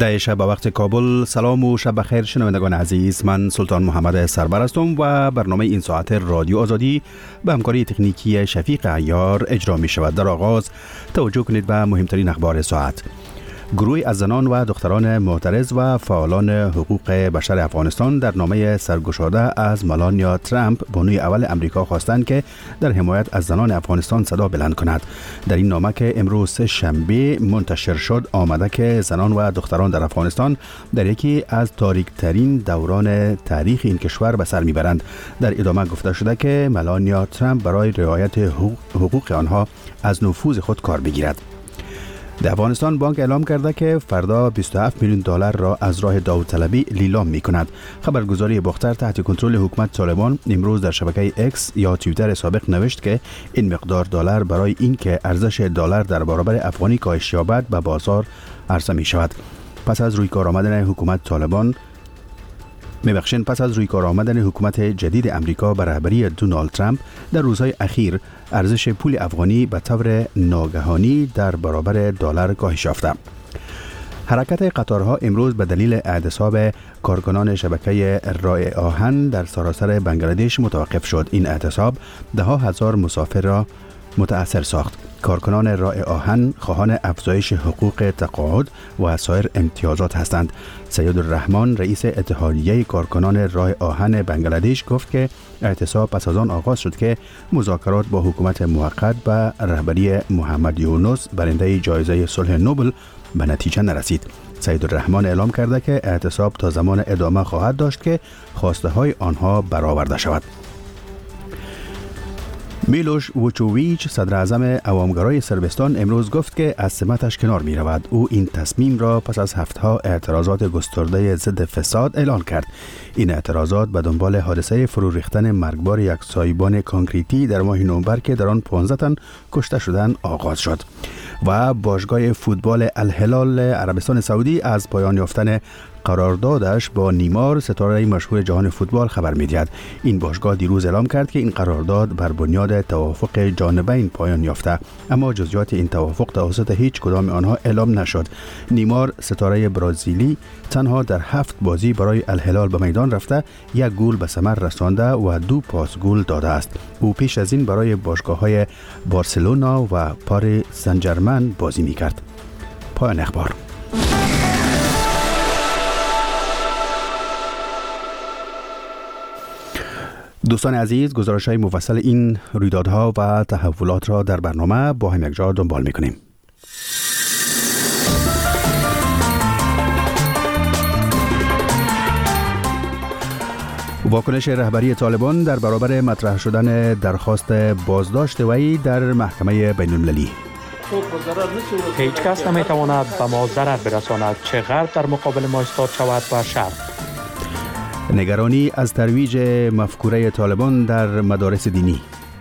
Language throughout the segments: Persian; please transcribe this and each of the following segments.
ده شب به وقت کابل. سلام و شب بخیر شنوندگان عزیز، من سلطان محمد سربر هستم و برنامه این ساعت رادیو آزادی به همکاری تکنیکی شفیق عیار اجرا می شود. در آغاز توجه کنید به مهمترین اخبار ساعت. گروهی از زنان و دختران معترض و فعالان حقوق بشر افغانستان در نامه سرگشاده از ملانیا ترامپ بانوی اول امریکا خواستند که در حمایت از زنان افغانستان صدا بلند کند. در این نامه که امروز شنبه منتشر شد آمده که زنان و دختران در افغانستان در یکی از تاریک‌ترین دوران تاریخ این کشور به سر میبرند. در ادامه گفته شده که ملانیا ترامپ برای رعایت حقوق آنها از نفوذ خود کار بگیرد. در افغانستان بانک اعلام کرده که فردا 27 میلیون دلار را از راه داوطلبی لیلام می کند. خبرگزاری باختر تحت کنترل حکومت طالبان امروز در شبکه اکس یا توییتر سابق نوشت که این مقدار دلار برای اینکه ارزش دلار در برابر افغانی کاهش یابد به بازار عرضه می شود. پس از روی کار آمدن حکومت جدید امریکا به رهبری دونالد ترامپ در روزهای اخیر ارزش پول افغانی به طور ناگهانی در برابر دلار کاهش یافته. حرکت قطارها امروز به دلیل اعتصاب کارکنان شبکه راه آهن در سراسر بنگلادش متوقف شد. این اعتصاب ده ها هزار مسافر را متأثر ساخت. کارکنان راه آهن خواهان افزایش حقوق تقاعد و سایر امتیازات هستند. سید الرحمن رئیس اتحادیه کارکنان راه آهن بنگلادش گفت که اعتصاب پس از آن آغاز شد که مذاکرات با حکومت موقت به رهبری محمد یونس برنده جایزه صلح نوبل به نتیجه نرسید. سید الرحمن اعلام کرده که اعتصاب تا زمان ادامه خواهد داشت که خواسته های آنها برآورده شود. میلوش ووچوویچ صدر اعظم عوامگرای صربستان امروز گفت که از سمتش کنار می رود. او این تصمیم را پس از هفته‌ها اعتراضات گسترده ضد فساد اعلان کرد. این اعتراضات به دنبال حادثه فرو ریختن مرگبار یک سایبان کانکریتی در ماه نوامبر که در آن 15 تن کشته شدند آغاز شد. و باشگاه فوتبال الهلال عربستان سعودی از پایان یافتن قراردادش با نیمار ستاره مشهور جهان فوتبال خبر می‌دهد. این باشگاه دیروز اعلام کرد که این قرارداد بر بنیاد توافق جانبین پایان یافته، اما جزئیات این توافق توسط هیچ کدام آنها اعلام نشد. نیمار ستاره برزیلی تنها در 7 بازی برای الهلال به میدان رفته، 1 گل به ثمر رسانده و 2 پاس گل داده است. او پیش از این برای باشگاه‌های بارسلونا و پاریس سن ژرمن بازی می‌کرد. پایان اخبار. دوستان عزیز، گزارش‌های مفصل این رویدادها و تحولات را در برنامه با هم یکجا دنبال می‌کنیم. واکنش رهبری طالبان در برابر مطرح شدن درخواست بازداشت وی در محکمه بین‌المللی. هیچ کس نمی‌تواند به ما ضرر برساند، چه غرب در مقابل ما ایستاد شود و شرق. نگرانی از ترویج مفکوره طالبان در مدارس دینی.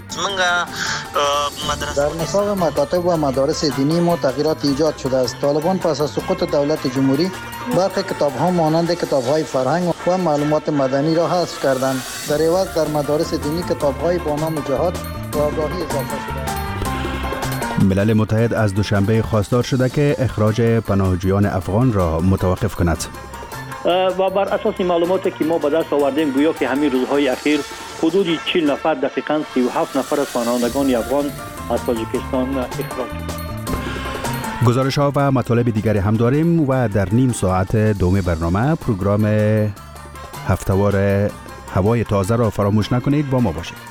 در نصاب مکاتب و مدارس دینی ما تغییرات ایجاد شده است. طالبان پس از سقوط دولت جمهوری برخی کتاب‌ها مانند کتاب‌های فرهنگ و معلومات مدنی را حذف کردند. در عوض در مدارس دینی کتاب‌های با نام جهاد و آگاهی اضافه شده. ملل متحد از دوشنبه خواستار شده که اخراج پناهجویان افغان را متوقف کند. و بر اساس معلوماتی که ما به دست آوردیم گویا که همین روزهای اخیر حدود 40 نفر دقیقاً 37 نفر از پناهندگان افغان از تاجیکستان اخراج شدند. گزارش‌ها و مطالب دیگری هم داریم و در نیم ساعت دوم برنامه پروگرام هفته‌وار هوای تازه را فراموش نکنید، با ما باشید.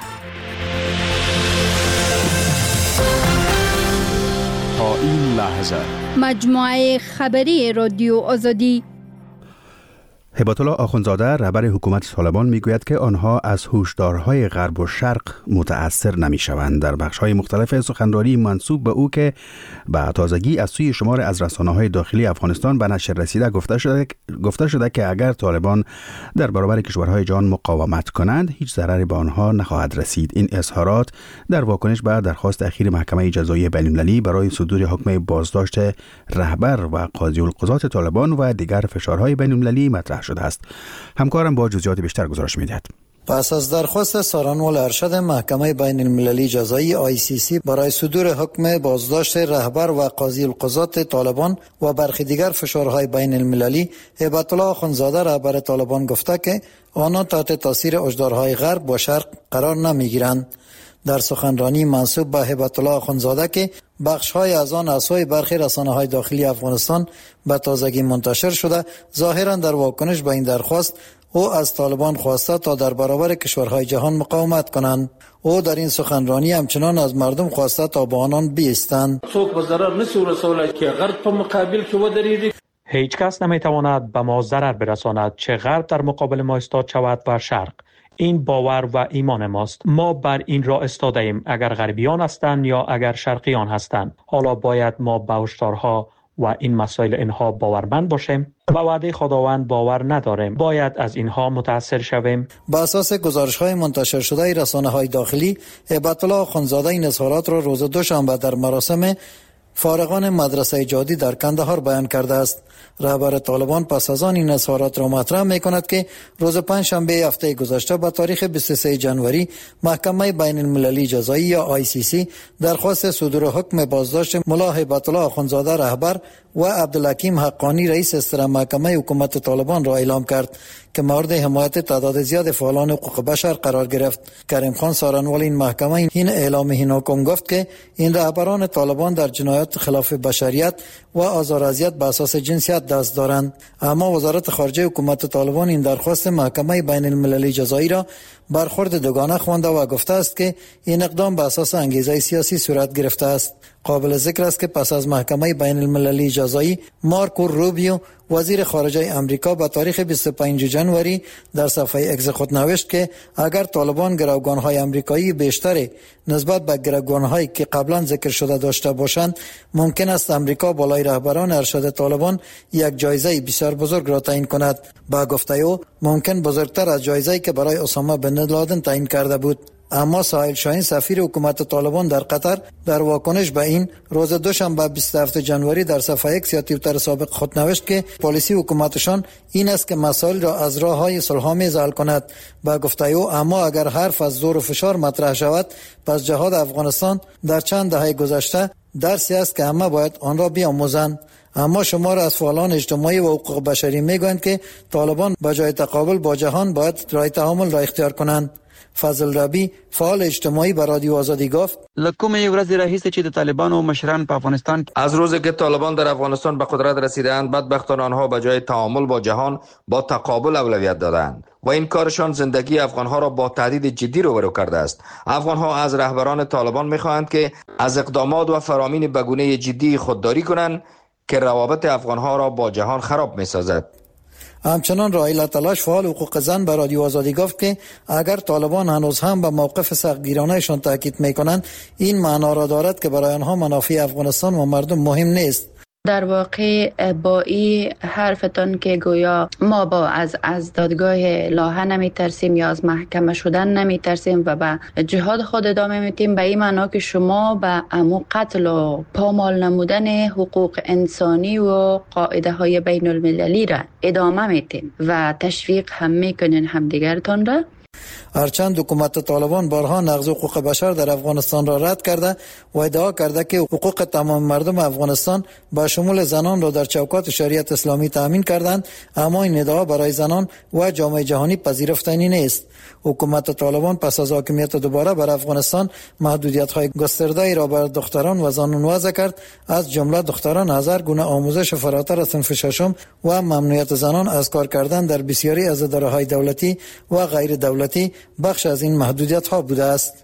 تا این لحظه مجموعه خبری رادیو آزادی. هبت الله آخوندزاده رهبر حکومت طالبان میگوید که آنها از هشدارهای غرب و شرق متأثر نمیشوند. در بخش‌های مختلف سخنرانی منسوب به او که به تازگی از سوی شمار از رسانه‌های داخلی افغانستان به نشر رسیده گفته شده که اگر طالبان در برابر کشورهای جهان مقاومت کنند هیچ ضرری به آنها نخواهد رسید. این اظهارات در واکنش به درخواست اخیر محکمه جزایی بین‌المللی برای صدور حکم بازداشت رهبر و قاضی القضات طالبان و دیگر فشارهای بین‌المللی مطرح شده است. همکارم با جزئیات بیشتر گزارش می‌دهد. پس از درخواست سارنوال ارشد محکمه بین المللی جزایی ICC برای صدور حکم بازداشت رهبر و قاضی القضات طالبان و برخی دیگر فشارهای بین المللی، هیبت الله آخوندزاده رهبر طالبان گفته که آنها تحت تاثیر هشدارهای غرب و شرق قرار نمیگیرند. در سخنرانی منسوب به هیبت الله آخوندزاده که بخش‌های از آن از سوی برخی رسانه‌های داخلی افغانستان به تازگی منتشر شده، ظاهراً در واکنش به این درخواست او از طالبان خواسته تا در برابر کشورهای جهان مقاومت کنند. او در این سخنرانی همچنان از مردم خواسته تا با آنان بیستند. څوک به ضرر نشي رسولای که غرب په مقابل کې ودرېږي. هیچ کس نمیتواند به ما ضرر برساند، چه غرب در مقابل ما ایستاد شود و شرق. این باور و ایمان ماست. ما بر این را استاده ایم، اگر غربیان هستند یا اگر شرقیان هستند. حالا باید ما به هشدارها و این مسائل اینها باورمند باشیم. به وعده خداوند باور نداریم. باید از اینها متاثر شویم. با اساس گزارش‌های منتشر شده رسانه‌های داخلی، هیبت الله آخوندزاده این اظهارات را روز دوشنبه در مراسم فارغان مدرسه جادی در کندهار بیان کرده است. رهبر طالبان پس از آن این اظهارات را مطرح می‌کند که روز پنجشنبه هفته گذشته به تاریخ 23 جنوری محکمه بین المللی جزایی یا ICC درخواست صدور حکم بازداشت ملا هیبت الله آخوندزاده رهبر و عبدالحکیم حقانی رئیس استر محکمه حکومت طالبان را اعلام کرد که مورد حمایت تعداد زیاد فعالان حقوق بشر قرار گرفت. کریم خان سارنوال این محکمه این اعلام حکم گفت که این رهبران طالبان در جنایات خلاف بشریت و آزار و اذیت به اساس جنسیت دست دارند. اما وزارت خارجه حکومت طالبان این درخواست محکمه بین المللی جزایی را برخورد دوگانه خوانده و گفته است که این اقدام به اساس انگیزه سیاسی صورت گرفته است. قابل ذکر است که پس از محکمه بین المللی جزایی، مارکو روبیو وزیر خارجه امریکا به تاریخ 25 جنوری در صفحه اکس خود نوشت که اگر طالبان گروگان‌های امریکایی بیشتری نسبت به گروگان‌هایی که قبلا ذکر شده داشته باشند، ممکن است امریکا بالای رهبران ارشد طالبان یک جایزه بسیار بزرگ را تعیین کند. با گفته او ممکن بزرگتر از جایزه‌ای که برای اسامه بن لادن تعیین کرده بود. اما ساحل شاهین سفیر حکومت طالبان در قطر در واکنش به این روز دوشنبه 27 جنوری در صفحه اکس یا توییتر سابق خود نوشت که پالیسی حکومتشان این است که مسائل را از راه‌های صلح‌آمیز حل کند. با گفته او اما اگر حرف از زور و فشار مطرح شود، پس جهاد افغانستان در چند دهه گذشته درسی است که همه باید آن را بیاموزند. اما شمار از فعالان اجتماعی و حقوق بشری میگویند که طالبان به جای تقابل با جهان باید راه تعامل را اختیار کنند. فضل ربی فعال اجتماعی به رادیو آزادی گفت لکم یو ورځ راهیسته چې د طالبانو مشران په افغانستان از روزی که طالبان در افغانستان به قدرت رسیدند، بدبختان آنها به جای تعامل با جهان با تقابل اولویت دادند و این کارشان زندگی افغانها را با تهدید جدی روبرو کرده است. افغانها از رهبران طالبان می‌خواهند که از اقدامات و فرامین به گونه جدی خودداری کنند که روابط افغانها را با جهان خراب می‌سازد. همچنان رائیل تلاش فعال حقوق زن به رادیو آزادی گفت که اگر طالبان هنوز هم به موقف سختگیرانه‌شان تاکید می‌کنند، این معنا را دارد که برای آنها منافع افغانستان و مردم مهم نیست. در واقع با این حرفتان که گویا ما از دادگاه لاهه نمی ترسیم یا از محکمه شدن نمی ترسیم و به جهاد خود ادامه میتیم، به این معنا که شما به امو قتل و پامال نمودن حقوق انسانی و قاعده های بین المللی را ادامه میتیم و تشویق هم میکنین همدیگرتان را. هرچند حکومت طالبان بارها نقض حقوق بشر در افغانستان را رد کرده و ادعا کرده که حقوق تمام مردم افغانستان با شمول زنان را در چوکات شریعت اسلامی تامین کردند، اما این ادعا برای زنان و جامعه جهانی پذیرفتنی نیست. حکومت طالبان پس از حاکمیت دوباره بر افغانستان محدودیت‌های گسترده‌ای را بر دختران و زنان وضع کرد، از جمله دختران 1000 گونه آموزش فراتر از صنف ششم و ممنوعیت زنان از کار کردن در بسیاری از اداره‌های دولتی و غیر دولتی بخش از این محدودیت‌ها بوده است.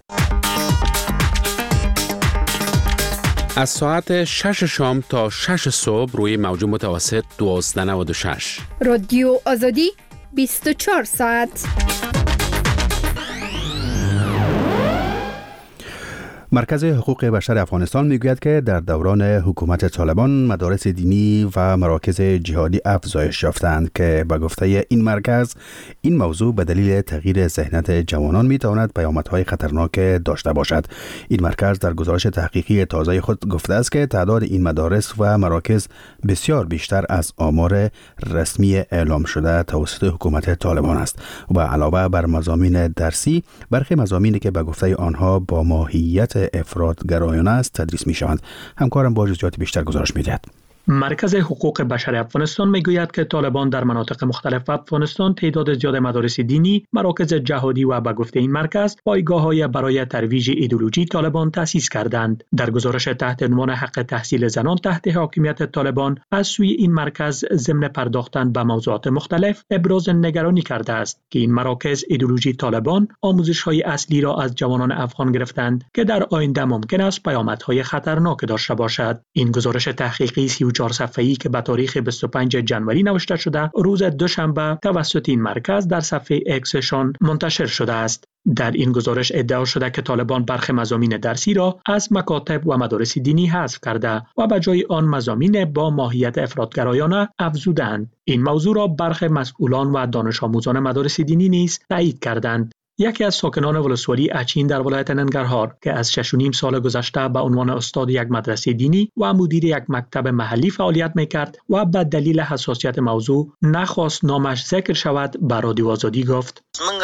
از ساعت 6 شام تا 6 صبح روی موج متوسط 1296 رادیو آزادی 24 ساعت. مرکز حقوق بشر افغانستان میگوید که در دوران حکومت طالبان مدارس دینی و مراکز جهادی افزایش یافتند که به گفته این مرکز این موضوع به دلیل تغییر ذهنیت جوانان میتواند پیامدهای خطرناک داشته باشد. این مرکز در گزارش تحقیقی تازه خود گفته است که تعداد این مدارس و مراکز بسیار بیشتر از آمار رسمی اعلام شده توسط حکومت طالبان است و علاوه بر مضامین درسی برخی مضامینی که به گفته آنها با ماهیت افراطگرایانه است تدریس می شوند. همکارم با جزئیات بیشتر گزارش می دهد. مرکز حقوق بشر افغانستان میگوید که طالبان در مناطق مختلف افغانستان تعداد زیاد مدارس دینی، مراکز جهادی و به گفته این مرکز پایگاه‌های برای ترویج ایدئولوژی طالبان تأسیس کردند. در گزارش تحت عنوان حق تحصیل زنان تحت حاکمیت طالبان از سوی این مرکز ضمن پرداختن به موضوعات مختلف ابراز نگرانی کرده است که این مراکز ایدئولوژی طالبان آموزش‌های اصلی را از جوانان افغان گرفتند که در آینده ممکن است پیامدهای خطرناک داشته باشد. این گزارش تحقیقی 4 صفحه‌ای که به تاریخ 25 جنوری نوشته شده روز دوشنبه توسط این مرکز در صفحه اکسشان منتشر شده است. در این گزارش ادعا شده که طالبان برخی مضامین درسی را از مکاتب و مدارس دینی حذف کرده و به جای آن مضامین با ماهیت افراطگرایانه افزودند. این موضوع را برخی مسئولان و دانش آموزان مدارس دینی نیز تایید کردند. یکی از ساکنان ولسوالی اچین در ولایت ننگرهار که از 6.5 سال گذشته به عنوان استاد یک مدرسه دینی و مدیر یک مکتب محلی فعالیت میکرد و به دلیل حساسیت موضوع نخواست نامش ذکر شود به رادیو آزادی گفت: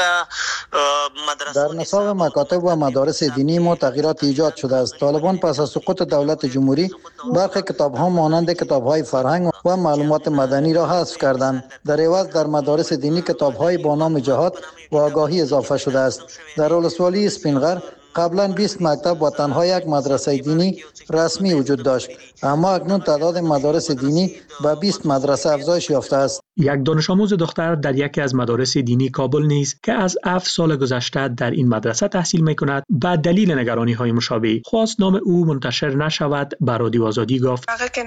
در نصاب مکاتب و مدارس دینی ما تغییرات ایجاد شده است. طالبان پس از سقوط دولت جمهوری برخی کتاب‌ها مانند کتاب‌های فرهنگ و معلومات مدنی را حذف کردند. در عوض در مدارس دینی کتاب‌های با نام جهاد و آگاهی اضافه شده است. در ولسوالی اسپینغر قبلا 20 مکتب و تنها یک مدرسه دینی رسمی وجود داشت، اما اکنون تعداد مدارس دینی به 20 مدرسه افزایش یافته است. یک دانش آموز دختر در یکی از مدارس دینی کابل نیز که از 7 سال گذشته در این مدرسه تحصیل می‌کند به دلیل نگرانی‌های مشابه خواست نام او منتشر نشود به رادیو آزادی گفت: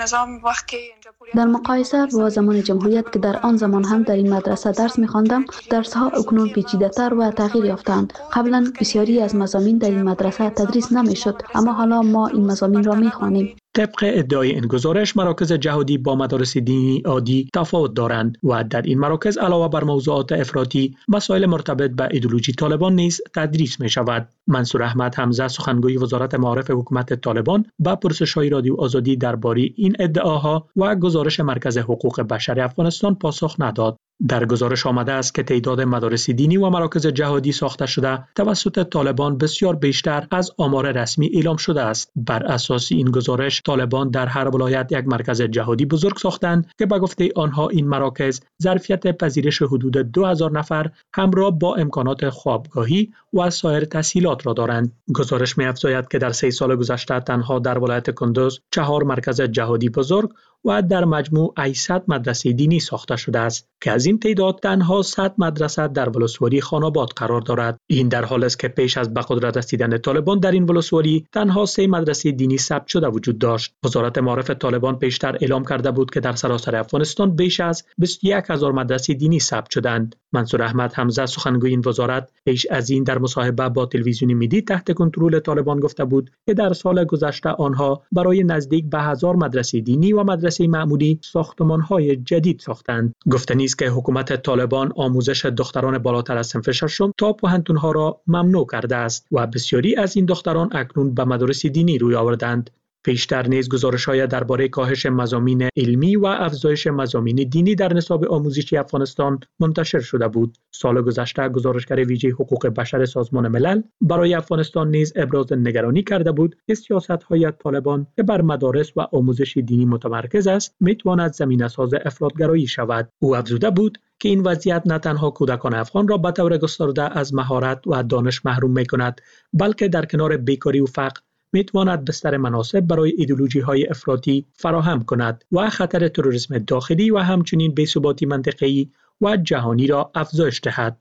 در مقایسه با زمان جمهوریت که در آن زمان هم در این مدرسه درس می‌خواندم، درس‌ها اکنون پیچیده‌تر و تغییر یافتند. قبلا بسیاری از مضامین در این مدرسه تدریس نمی‌شد، اما حالا ما این مضامین را می‌خوانیم. طبق ادعای این گزارش مراکز جهادی با مدارس دینی عادی تفاوت دارند و در این مراکز علاوه بر موضوعات افراطی مسائل مرتبط به ایدئولوژی طالبان نیز تدریس می شود. منصور احمد حمزه سخنگوی وزارت معارف حکومت طالبان به پرسش‌های رادیو آزادی درباره این ادعاها و گزارش مرکز حقوق بشر افغانستان پاسخ نداد. در گزارش آمده است که تعداد مدارس دینی و مراکز جهادی ساخته شده توسط طالبان بسیار بیشتر از آمار رسمی اعلام شده است. بر اساس این گزارش طالبان در هر ولایت یک مرکز جهادی بزرگ ساختند که به گفته آنها این مراکز ظرفیت پذیرش حدود 2000 نفر همراه با امکانات خوابگاهی و سایر تسهیلات را دارند. گزارش می‌افزاید که در 3 سال گذشته تنها در ولایت کندوز 4 مرکز جهادی بزرگ و در مجموع 800 مدرسه دینی ساخته شده است که از این تعداد تنها 100 مدرسه در ولسوالی خاناباد قرار دارد. این در حالی است که پیش از به قدرت رسیدن طالبان در این ولسوالی تنها 3 مدرسه دینی ثبت شده وجود داشت. وزارت معارف طالبان پیشتر اعلام کرده بود که در سراسر افغانستان بیش از 21000 مدرسه دینی ثبت شدند. منصور احمد حمزه سخنگوی این وزارت پیش از این در مصاحبه با تلویزیون میدی تحت کنترل طالبان گفته بود که در سال گذشته آنها برای نزدیک به 1000 مدرسه دینی و مدرسه معمولی ساختمان‌های جدید ساختند. گفتنی است که حکومت طالبان آموزش دختران بالاتر از صنف ششم تا پوهنتون‌ها را ممنوع کرده است و بسیاری از این دختران اکنون به مدارس دینی روی آوردند. پیشتر نیز گزارش‌های درباره کاهش مضامین علمی و افزایش مضامین دینی در نصاب آموزشی افغانستان منتشر شده بود. سال گذشته گزارشگر ویژه حقوق بشر سازمان ملل برای افغانستان نیز ابراز نگرانی کرده بود که سیاست‌های طالبان که بر مدارس و آموزش دینی متمرکز است می‌تواند زمینه‌ساز افراطگرایی شود. او افزوده بود که این وضعیت نه تنها کودکان افغان را به طور گسترده از مهارت و دانش محروم می‌کند، بلکه در کنار بیکاری و فقر میتواند بستر مناسب برای ایدئولوژی‌های افراطی فراهم کند و خطر تروریسم داخلی و همچنین بی‌ثباتی منطقه‌ای و جهانی را افزایش دهد.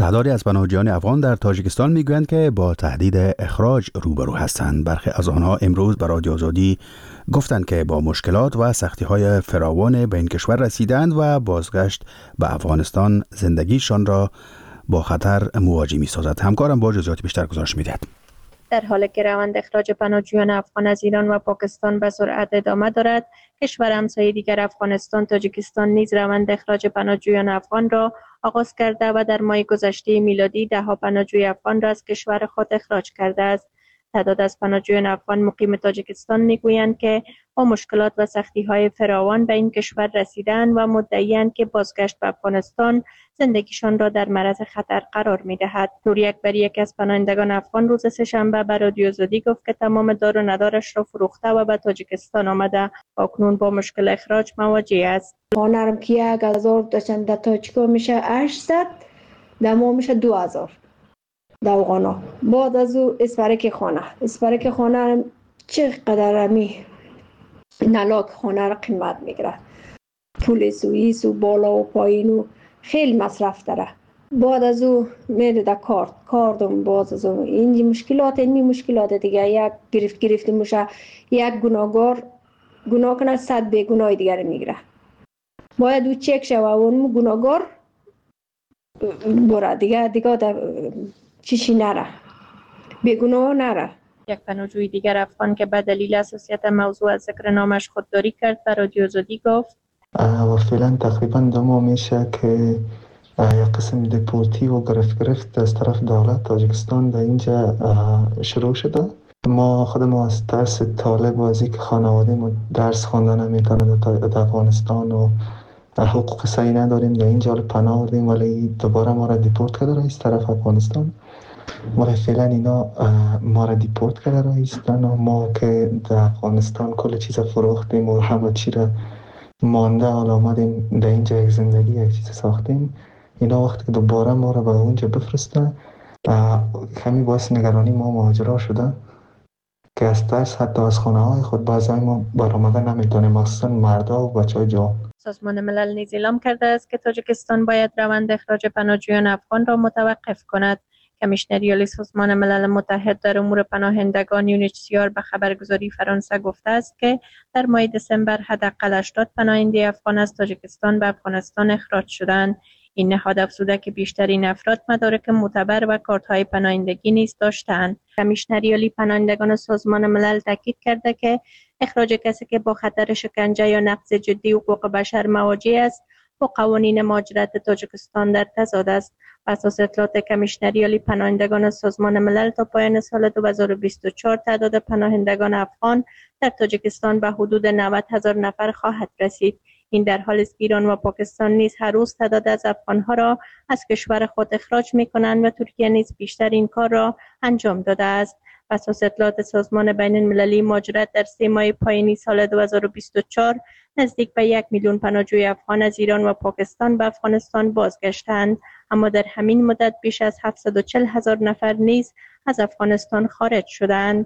تعدادی از پناهجویان افغان در تاجیکستان میگویند که با تهدید اخراج روبرو هستند. برخی از آنها امروز به رادیو آزادی گفتند که با مشکلات و سختی‌های فراوان به این کشور رسیدند و بازگشت به افغانستان زندگیشان را با خطر مواجه می‌سازد. همکارم با جزئیات بیشتر گزارش می‌دهد. در حالی که روند اخراج پناهجویان افغان از ایران و پاکستان به سرعت ادامه دارد، کشور همسایه دیگر افغانستان تاجیکستان نیز روند اخراج پناهجویان افغان را آغاز کرده و در ماه گذشته میلادی ده‌ها پناهجوی افغان را از کشور خود اخراج کرده است. تعداد از پناهجویان افغان مقیم تاجیکستان میگویند که با مشکلات و سختی‌های فراوان به این کشور رسیدند و مدعی‌اند که بازگشت به افغانستان زندگیشان را در معرض خطر قرار می‌دهد. نور اکبری، یکی از پناهندگان افغان، روز سه‌شنبه به رادیو آزادی گفت که تمام دار و ندارش را فروخته و به تاجیکستان آمده و اکنون با مشکل اخراج مواجه است. خانه‌ام که 1000 داشتن در تاجیکا میشه 800، در ما میشه 2000 در افغانا. بعد از او اسپرک خانه چقدر امی نلاک خانه را قیمت میگیره، پول سوئیس و بالا و پایین و خیلی مصرف داره. بعد از او میره در کاردم. باز از او این مشکلات دیگه، یک گرفته میشه، یک گناهگار گناه کنه 100 بیگناه دیگر میگیره. باید او چک شوه و اون گناهگار بره دیگه چیشی نره، بیگناه نره. یک پناهجوی دیگر افغان که به دلیل حساسیت موضوع از ذکر نامش خودداری کرد به رادیو آزادی گفت و فعلا تقریبا 2 ماه میشه که یک قسم دیپورتی و گرفت از طرف دولت تاجیکستان در اینجا شروع شده. ما خودمون از ترس طالب و از اینکه خانواده ما درس خواندن نمیتونه در افغانستان و حقوق صحیح نداریم در اینجا پناه بردیم، ولی دوباره ما را دیپورت کرده رئیس طرف افغانستان. ولی فعلا اینا ما را دیپورت کرده رئیستان و ما که در افغانستان کل چیز فروختیم و همه چی را مانده حالا آمدیم در اینجا یک زندگی یک چیز ساختیم. اینا وقتی که دوباره ما را به اونجا بفرستن کمی باعث نگرانی ما مهاجرا شده که از ترس حتی از خانه های خود بعضی ما برآمدن نمیتونیم، مخصوصا مردا و بچه های جوان. سازمان ملل نیز اعلام کرده است که تاجیکستان باید روند اخراج پناهجویان افغان را متوقف کند. کمیشنری عالی سازمان ملل متحد در امور پناهندگان UNHCR به خبرگزاری فرانسه گفته است که در ماه دسامبر حداقل 80 پناهنده افغان از تاجیکستان به افغانستان اخراج شدند. این نهاد افزوده که بیشترین افراد مدارک معتبر و کارت‌های پناهندگی نیز داشتند. کمیشنری عالی پناهندگان سازمان ملل تاکید کرده که اخراج کسی که با خطر شکنجه یا نقض جدی حقوق بشر مواجه است با قوانین مهاجرت تاجیکستان در تضاد است. بر اساس اطلاعات کمیشنری عالی پناهندگان سازمان ملل تا پایان سال 2024 تعداد پناهندگان افغان در تاجیکستان به حدود 90,000 نفر خواهد رسید. این در حالی است که ایران و پاکستان نیز هر روز تعداد از افغانها را از کشور خود اخراج می‌کنند و ترکیه نیز بیشتر این کار را انجام داده است. بر اساس اطلاعات سازمان بین المللی مهاجرت در 3 ماه پایانی سال 2024 نزدیک به 1 میلیون پناهجوی افغان از ایران و پاکستان به افغانستان بازگشتند، اما در همین مدت بیش از 740,000 نفر نیز از افغانستان خارج شدند.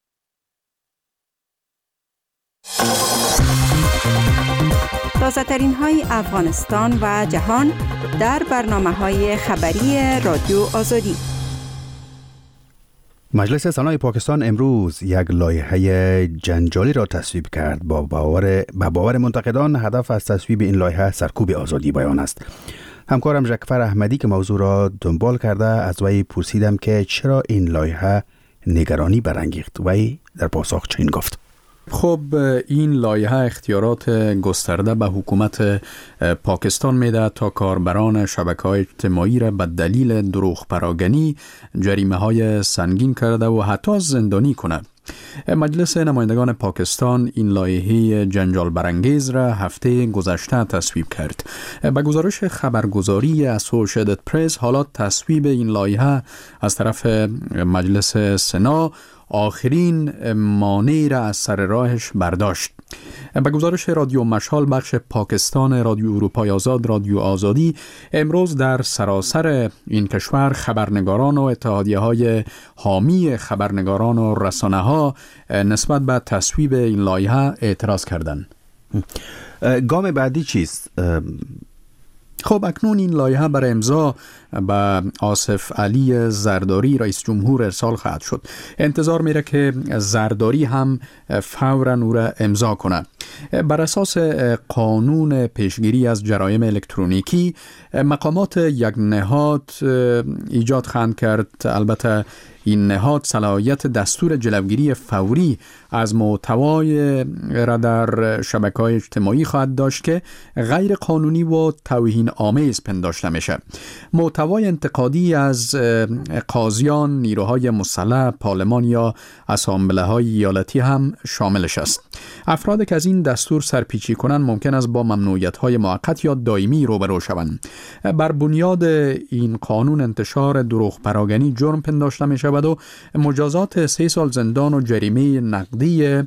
تازه‌ترین های افغانستان و جهان در برنامه‌های خبری رادیو آزادی. مجلس سنای پاکستان امروز یک لایحه جنجالی را تصویب کرد. با باور منتقدان هدف از تصویب این لایحه سرکوب آزادی بیان است. همکارم ژکفر احمدی که موضوع را دنبال کرده از وی پرسیدم که چرا این لایحه نگرانی برانگیخت. وی در پاسخ چنین گفت: خب این لایحه اختیارات گسترده به حکومت پاکستان میده تا کاربران شبکه‌های اجتماعی را به دلیل دروغ پراگنی جریمه‌های سنگین کرده و حتی زندانی کند. مجلس نمایندگان پاکستان این لایحه جنجال برانگیز را هفته گذشته تصویب کرد. به گزارش خبرگزاری اسوسییتد پرس، حالا تصویب این لایحه از طرف مجلس سنا آخرین مانع را از سر راهش برداشت. به گزارش رادیو مشال بخش پاکستان رادیو اروپای آزاد رادیو آزادی، امروز در سراسر این کشور خبرنگاران و اتحادیه‌های حامی خبرنگاران و رسانه‌ها نسبت به تصویب این لایحه اعتراض کردند. گام بعدی چیست؟ خب اکنون این لایحه برای امضا به آصف علی زرداری رئیس جمهور ارسال خواهد شد. انتظار میره که زرداری هم فوراً او را امضا کنه. بر اساس قانون پیشگیری از جرایم الکترونیکی مقامات یک نهاد ایجاد خواهند کرد. البته این نهاد صلاحیت دستور جلوگیری فوری از محتوای را در شبکه‌های اجتماعی خواهد داشت که غیر قانونی و توهین آمیز پنداشته میشه. محتوای انتقادی از قاضیان، نیروهای مسلح، پارلمان یا اسامبله‌های ایالتی هم شاملش است. افرادی که از این دستور سرپیچی کنند ممکن است با ممنوعیت‌های موقت یا دائمی روبرو شوند. بر بنیاد این قانون انتشار دروغ پراگنی جرم پنداشته می شود و مجازات 3 سال زندان و جریمه نقدی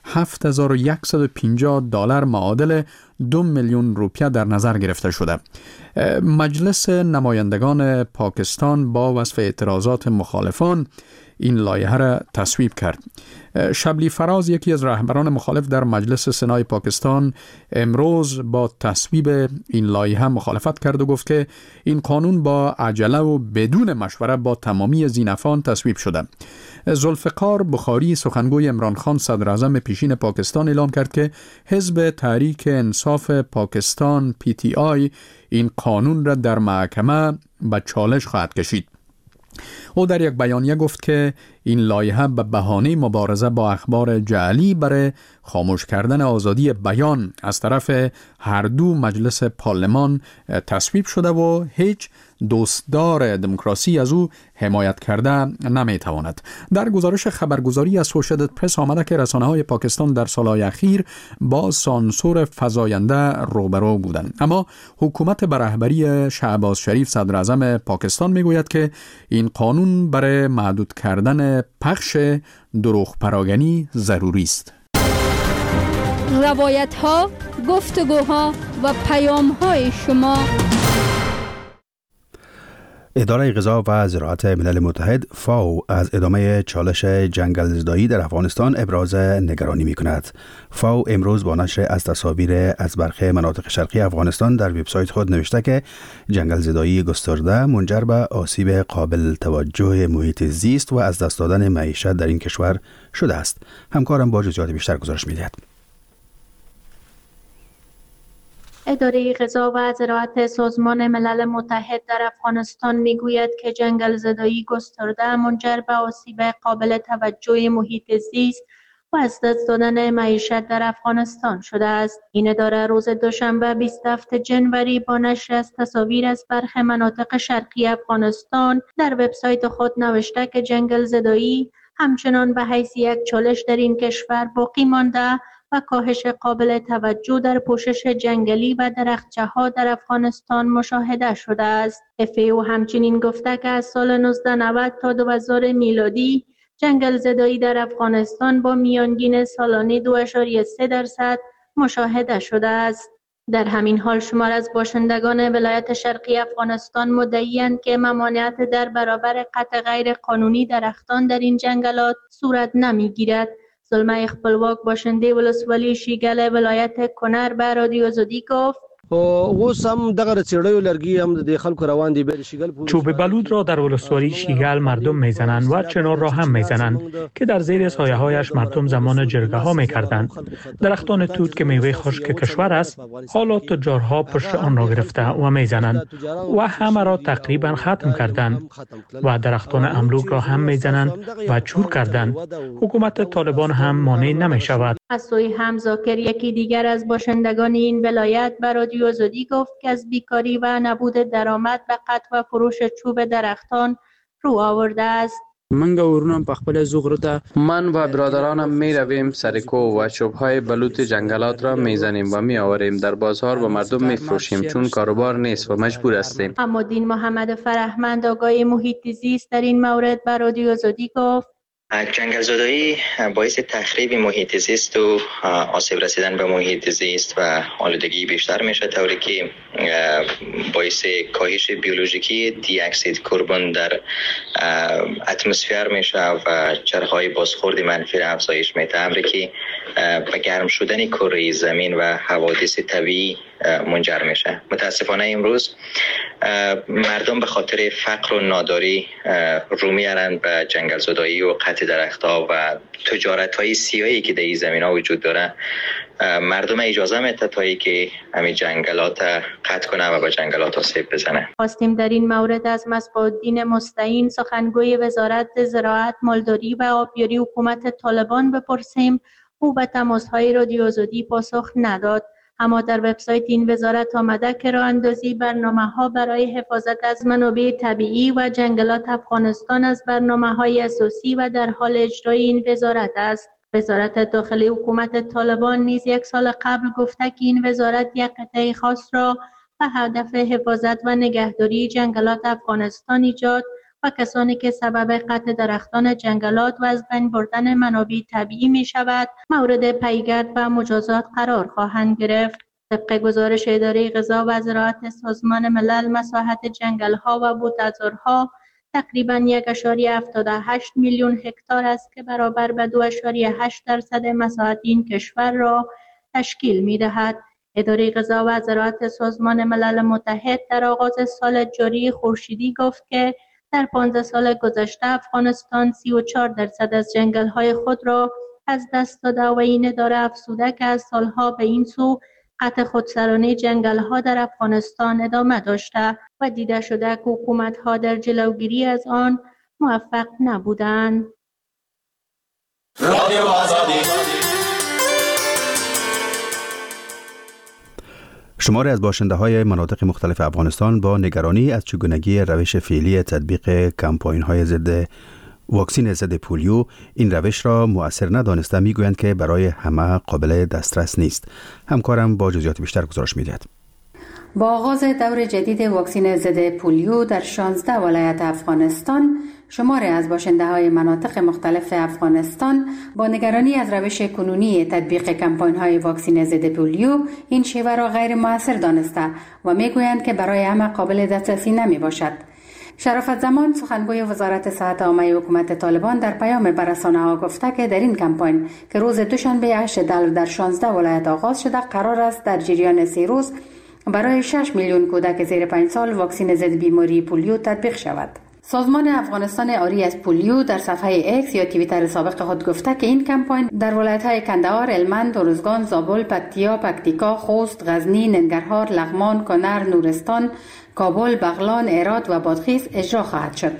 $7,150 معادل 2 میلیون روپیه در نظر گرفته شده. مجلس نمایندگان پاکستان با وصف اعتراضات مخالفان این لایحه را تصویب کرد. شبلی فراز، یکی از رهبران مخالف در مجلس سنای پاکستان، امروز با تصویب این لایحه مخالفت کرد و گفت که این قانون با عجله و بدون مشوره با تمامی زینفان تصویب شده. ذوالفقار بخاری، سخنگوی عمران خان صدر اعظم پیشین پاکستان، اعلام کرد که حزب تحریک انصاف پاکستان PTI این قانون را در محکمه به چالش خواهد کشید. او در یک بیانیه گفت که این لایحه به بهانه مبارزه با اخبار جعلی برای خاموش کردن آزادی بیان از طرف هر دو مجلس پارلمان تصویب شده و هیچ دوستدار دموکراسی از او حمایت کرده نمیتواند. در گزارش خبرگزاری اسوشییتد پرس آمده که رسانه‌های پاکستان در سالهای اخیر با سانسور فزاینده روبرو بودند، اما حکومت به رهبری شهباز شریف صدر اعظم پاکستان میگوید که این قانون برای محدود کردن پخش دروغ پراگنی ضروری است. روایت ها، گفتگوها و پیام های شما. اداره غذا و زراعت ملل متحد فاو از ادامه چالش جنگل زدایی در افغانستان ابراز نگرانی می کند. فاو امروز با نشر از تصاویر از برخی مناطق شرقی افغانستان در وبسایت خود نوشته که جنگل زدایی گسترده منجر به آسیب قابل توجه محیط زیست و از دست دادن معیشت در این کشور شده است. همکارم با جزئیات بیشتر گزارش می‌دهد. اداره غذا و زراعت سازمان ملل متحد در افغانستان میگوید که جنگل زدایی گسترده منجر به آسیب قابل توجه محیط زیست و از دست دادن معیشت در افغانستان شده است. این اداره روز دوشنبه 27 جنوری با نشر از تصاویر از برخی مناطق شرقی افغانستان در وبسایت خود نوشته که جنگل زدایی همچنان به حیث یک چالش در این کشور باقی مانده و کاهش قابل توجه در پوشش جنگلی و درختچه‌ها در افغانستان مشاهده شده است. FAO همچنین گفته که از سال 1990 تا 2000 میلادی جنگل زدایی در افغانستان با میانگین سالانه 2.3% مشاهده شده است. در همین حال شمار از باشندگان ولایت شرقی افغانستان مدعی‌اند که ممانعت در برابر قطع غیر قانونی درختان در این جنگلات صورت نمی‌گیرد. زلمه خپلواک باشنده ولسوالی شیګل ولایت کنر به رادیو آزادی گفت اوس هم دغه چړیو لرګي هم د خلکو روان دي به شیګل چوب بلود را در ولسوالی شیګل مردم میزنند و چنار را هم میزنند که در زیر سایه هایش مردم زمان جرگه ها میکردند. درختان توت که میوه خشک کشور است حالا تجارها پشت آن را گرفته و میزنند و همه را تقریبا ختم کردند و درختان املوک را هم میزنند و چور کردند. حکومت طالبان هم مانع نمیشود. از سوی هم زاکر، یکی دیگر از باشندگان این ولایت به رادیو آزادی گفت که از بیکاری و نبود درآمد به قطع و فروش چوب درختان رو آورده است. من و برادرانم می رویم سرکو و چوبهای بلوط جنگلات را می زنیم و می آوریم در بازار و مردم می فروشیم چون کاروبار نیست و مجبور هستیم. اما دین محمد فرهمند، آگای محیط زیست، در این مورد به رادیو آزادی گفت جنگل زدایی باعث تخریب محیط زیست و آسیب رسیدن به محیط زیست و آلودگی بیشتر میشه، طوری که باعث کاهش بیولوژیکی دی اکسید کربن در اتمسفر میشه و چرخهای بازخورد منفی افزایش میده، امری که به گرم شدن کره زمین و حوادث طبیعی منجر میشه. متاسفانه امروز مردم به خاطر فقر و ناداری رو میارن به جنگل زدایی و قطع درختها و تجارت‌های سیاهی که در این زمین‌ها وجود داره. مردم اجازه میده تا که همین جنگلات قطع کنه و به جنگلات آسیب بزنه. خواستیم در این مورد از مصباح‌الدین مستعین سخنگوی وزارت زراعت، مالداری و آبیاری حکومت طالبان بپرسیم. او به تماس‌های رادیو آزادی پاسخ نداد. اما در وبسایت این وزارت آمده که راه اندازی برنامه‌ها برای حفاظت از منابع طبیعی و جنگلات افغانستان از برنامه‌های اساسی و در حال اجرای این وزارت است. وزارت داخلی حکومت طالبان نیز 1 سال قبل گفته که این وزارت یک قطعه خاص را به هدف حفاظت و نگهداری جنگلات افغانستان ایجاد و کسانی که سبب قطع درختان جنگلات و از بین بردن منابع طبیعی می شود مورد پیگرد و مجازات قرار خواهند گرفت. طبق گزارش اداره غذا و زراعت سازمان ملل، مساحت جنگل‌ها و بوته‌زارها تقریباً 1.78 میلیون هکتار است که برابر به 2.8% مساحت این کشور را تشکیل می‌دهد. اداره غذا و زراعت سازمان ملل متحد در آغاز سال جاری خورشیدی گفت که در 15 سال گذشته افغانستان 34% از جنگل‌های خود را از دست داده و این اداره افزوده که از سالها به این سو قطع خودسرانه جنگل‌ها در افغانستان ادامه داشته و دیده شده که حکومت‌ها در جلوگیری از آن موفق نبودند. شماری از باشنده‌های مناطق مختلف افغانستان با نگرانی از چگونگی روش فعلی تطبیق کمپاین‌های ضد واکسن ضد پولیو این روش را مؤثر ندانسته میگویند که برای همه قابل دسترس نیست. همکارم با جزئیات بیشتر گزارش می‌دهد. با آغاز دور جدید واکسن ضد پولیو در 16 ولایت افغانستان، شماری از باشنده‌های مناطق مختلف افغانستان با نگرانی از روش کنونی تطبیق کمپاین‌های واکسن ضد پولیو این شیوه را غیر مؤثر دانسته و میگویند که برای همه قابل دسترسی نمیباشد. شرافت زمان، سخنگوی وزارت صحت عامه حکومت طالبان، در پیام به رسانه‌ها گفته که در این کمپاین که روز دوشنبه 8 دلو در 16 ولایت آغاز شده، قرار است در جریان 3 روز برای 6 میلیون کودک زیر 5 سال واکسن ضد بیماری پولیو تطبیق شود. سازمان افغانستان آری از پولیو در صفحه ایکس یا توییتر سابق خود گفته که این کمپاین در ولایت‌های کندهار، هلمند، ارزگان، زابل، پکتیا، پکتیکا، خوست، غزنی، ننگرهار، لغمان، کنر، نورستان، کابل، بغلان، هرات و بادغیس اجرا خواهد شد.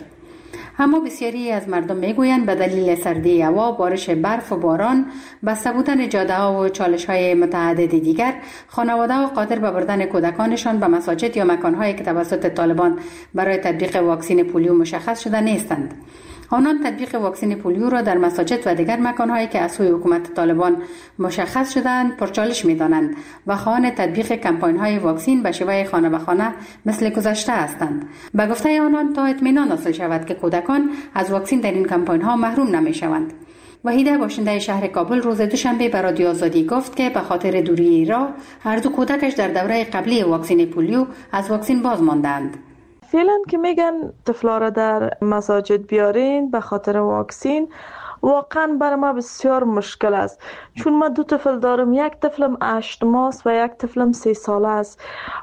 اما بسیاری از مردم میگویند به دلیل سردی هوا، بارش برف و باران، بسته بودن جاده‌ها و چالش‌های متعدد دیگر، خانواده‌ها قادر به بردن کودکانشان به مساجد یا مکان‌هایی که توسط طالبان برای تطبیق واکسن پولیو مشخص شده نیستند. آنان تطبیق واکسن پولیو را در مساجد و دیگر مکان‌هایی که از سوی حکومت طالبان مشخص شده‌اند پرچالش می‌دانند و خواهان تطبیق کمپاین‌های واکسن به شیوه خانه به خانه مثل گذشته هستند. به گفته آنان تا اطمینان حاصل شود که کودکان از واکسن در این کمپاین‌ها محروم نمی‌شوند. وحیده باشنده شهر کابل روز دوشنبه به رادیو آزادی گفت که به خاطر دوری راه هر دو کودکش در دوره قبلی واکسن پولیو از واکسن باز ماندند. فعلا که میگن طفلا را در مساجد بیارین به خاطر واکسن، واقعا برای ما بسیار مشکل است، چون من 2 طفل دارم. یک طفلم 8 ماه و یک طفلم 3 ساله است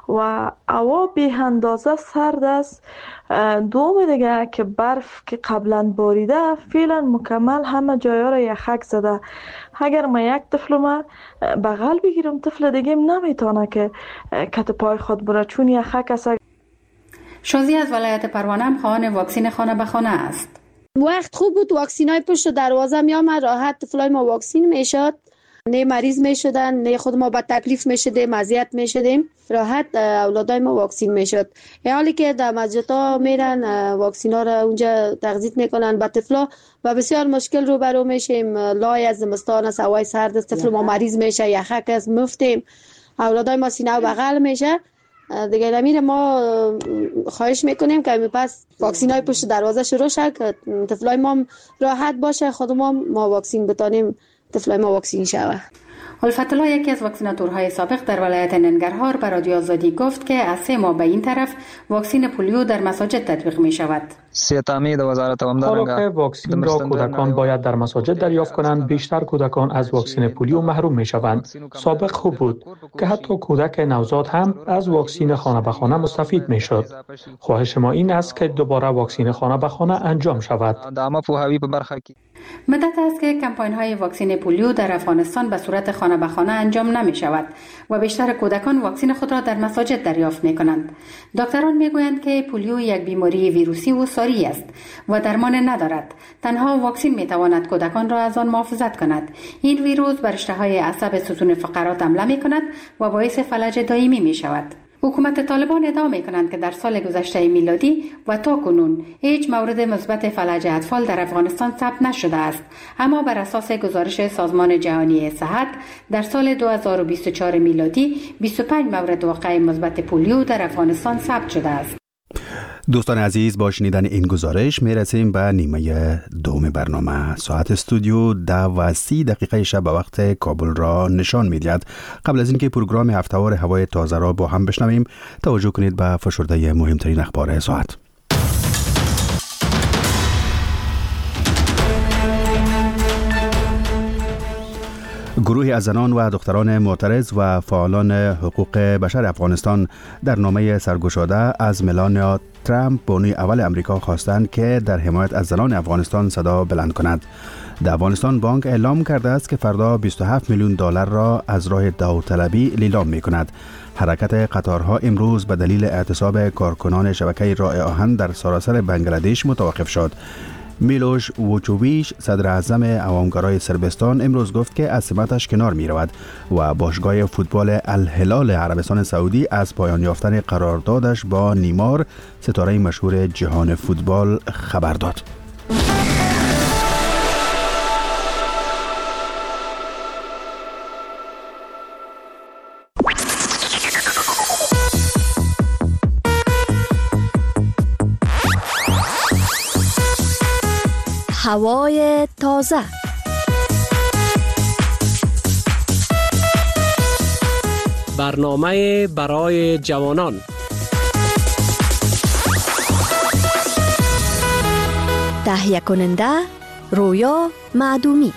و هوا بی اندازه سرد است. دوم دیگه که برف که قبلا باریده، فعلا مکمل همه جایا را یخک زده. اگر من یک طفلم بغل بگیرم، طفل دیگه نمیتونه که کت پای خود بره چون یخک است. شازی از ولایت پروانه هم خواهان واکسن خانه به خانه است. وقت خوب بود، واکسینای پشت دروازه می آمد، راحت طفلای ما واکسین میشد، نه مریض میشدن، نه خود ما با تکلیف میشدیم، اذیت میشدیم، راحت اولادای ما واکسین میشد. حالی که در مسجدها میرن واکسینا را اونجا تغذیه میکنن به طفلا و بسیار مشکل رو برو میشیم. لای از زمستان است، هوای سرد است، طفل ما مریض میشه، یخک است، مفتیم، اولادای ما سینه و بغل میشه. دیگه نمیره. ما خواهش میکنیم که پس واکسینای پشت دروازه شروع شه که طفلای ما راحت باشه، خودمون ما واکسین بتانیم طفلای ما واکسین شوه. الفت الله، یکی از واکسیناتورهای سابق در ولایت ننگرهار، به رادیو آزادی گفت که از 3 ماه به این طرف واکسین پولیو در مساجد تطبیق می شود. حالا که واکسین را کودکان باید در مساجد دریافت کنند، بیشتر کودکان از واکسین پولیو محروم می شوند. سابق خوب بود که حتی کودک نوزاد هم از واکسین خانه به خانه مستفید می شد. خواهش ما این است که دوباره واکسین خانه به خانه انجام شود. مدت است که کمپاین های واکسین پولیو در افغانستان به صورت خانه به خانه انجام نمی شود و بیشتر کودکان واکسین خود را در مساجد دریافت می کنند. دکتران می گویند که پولیو یک بیماری ویروسی و ساری است و درمان ندارد. تنها واکسین می تواند کودکان را از آن محافظت کند. این ویروس بر رشته های عصب ستون فقرات حمله می کند و باعث فلج دائمی می شود. حکومت طالبان ادعا می کنند که در سال گذشته میلادی و تا کنون هیچ مورد مثبت فلج اطفال در افغانستان ثبت نشده است، اما بر اساس گزارش سازمان جهانی صحت در سال 2024 میلادی 25 مورد واقع مثبت پولیو در افغانستان ثبت شده است. دوستان عزیز، با شنیدن این گزارش می رسیم به نیمه دوم برنامه. ساعت استودیو 10:30 شب به وقت کابل را نشان می دهد. قبل از اینکه پروگرام هفته‌وار هوای تازه را با هم بشنویم، توجه کنید به فشرده مهمترین اخبار ساعت. گروهی از زنان و دختران معترض و فعالان حقوق بشر افغانستان در نامه سرگشاده از ملانیا ترامپ بانوی اول امریکا خواستند که در حمایت از زنان افغانستان صدا بلند کند. در افغانستان بانک اعلام کرده است که فردا 27 میلیون دلار را از راه داوطلبی لیلام می کند. حرکت قطارها امروز به دلیل اعتصاب کارکنان شبکه راه آهن در سراسر بنگلادش متوقف شد. میلوش ووچوویچ صدر اعظم عوامگرای صربستان امروز گفت که از سمتش کنار می رود و باشگاه فوتبال الهلال عربستان سعودی از پایان یافتن قراردادش با نیمار ستاره مشهور جهان فوتبال خبر داد. هوای تازه. برنامه برای جوانان. تهیه کننده رویا معدومی.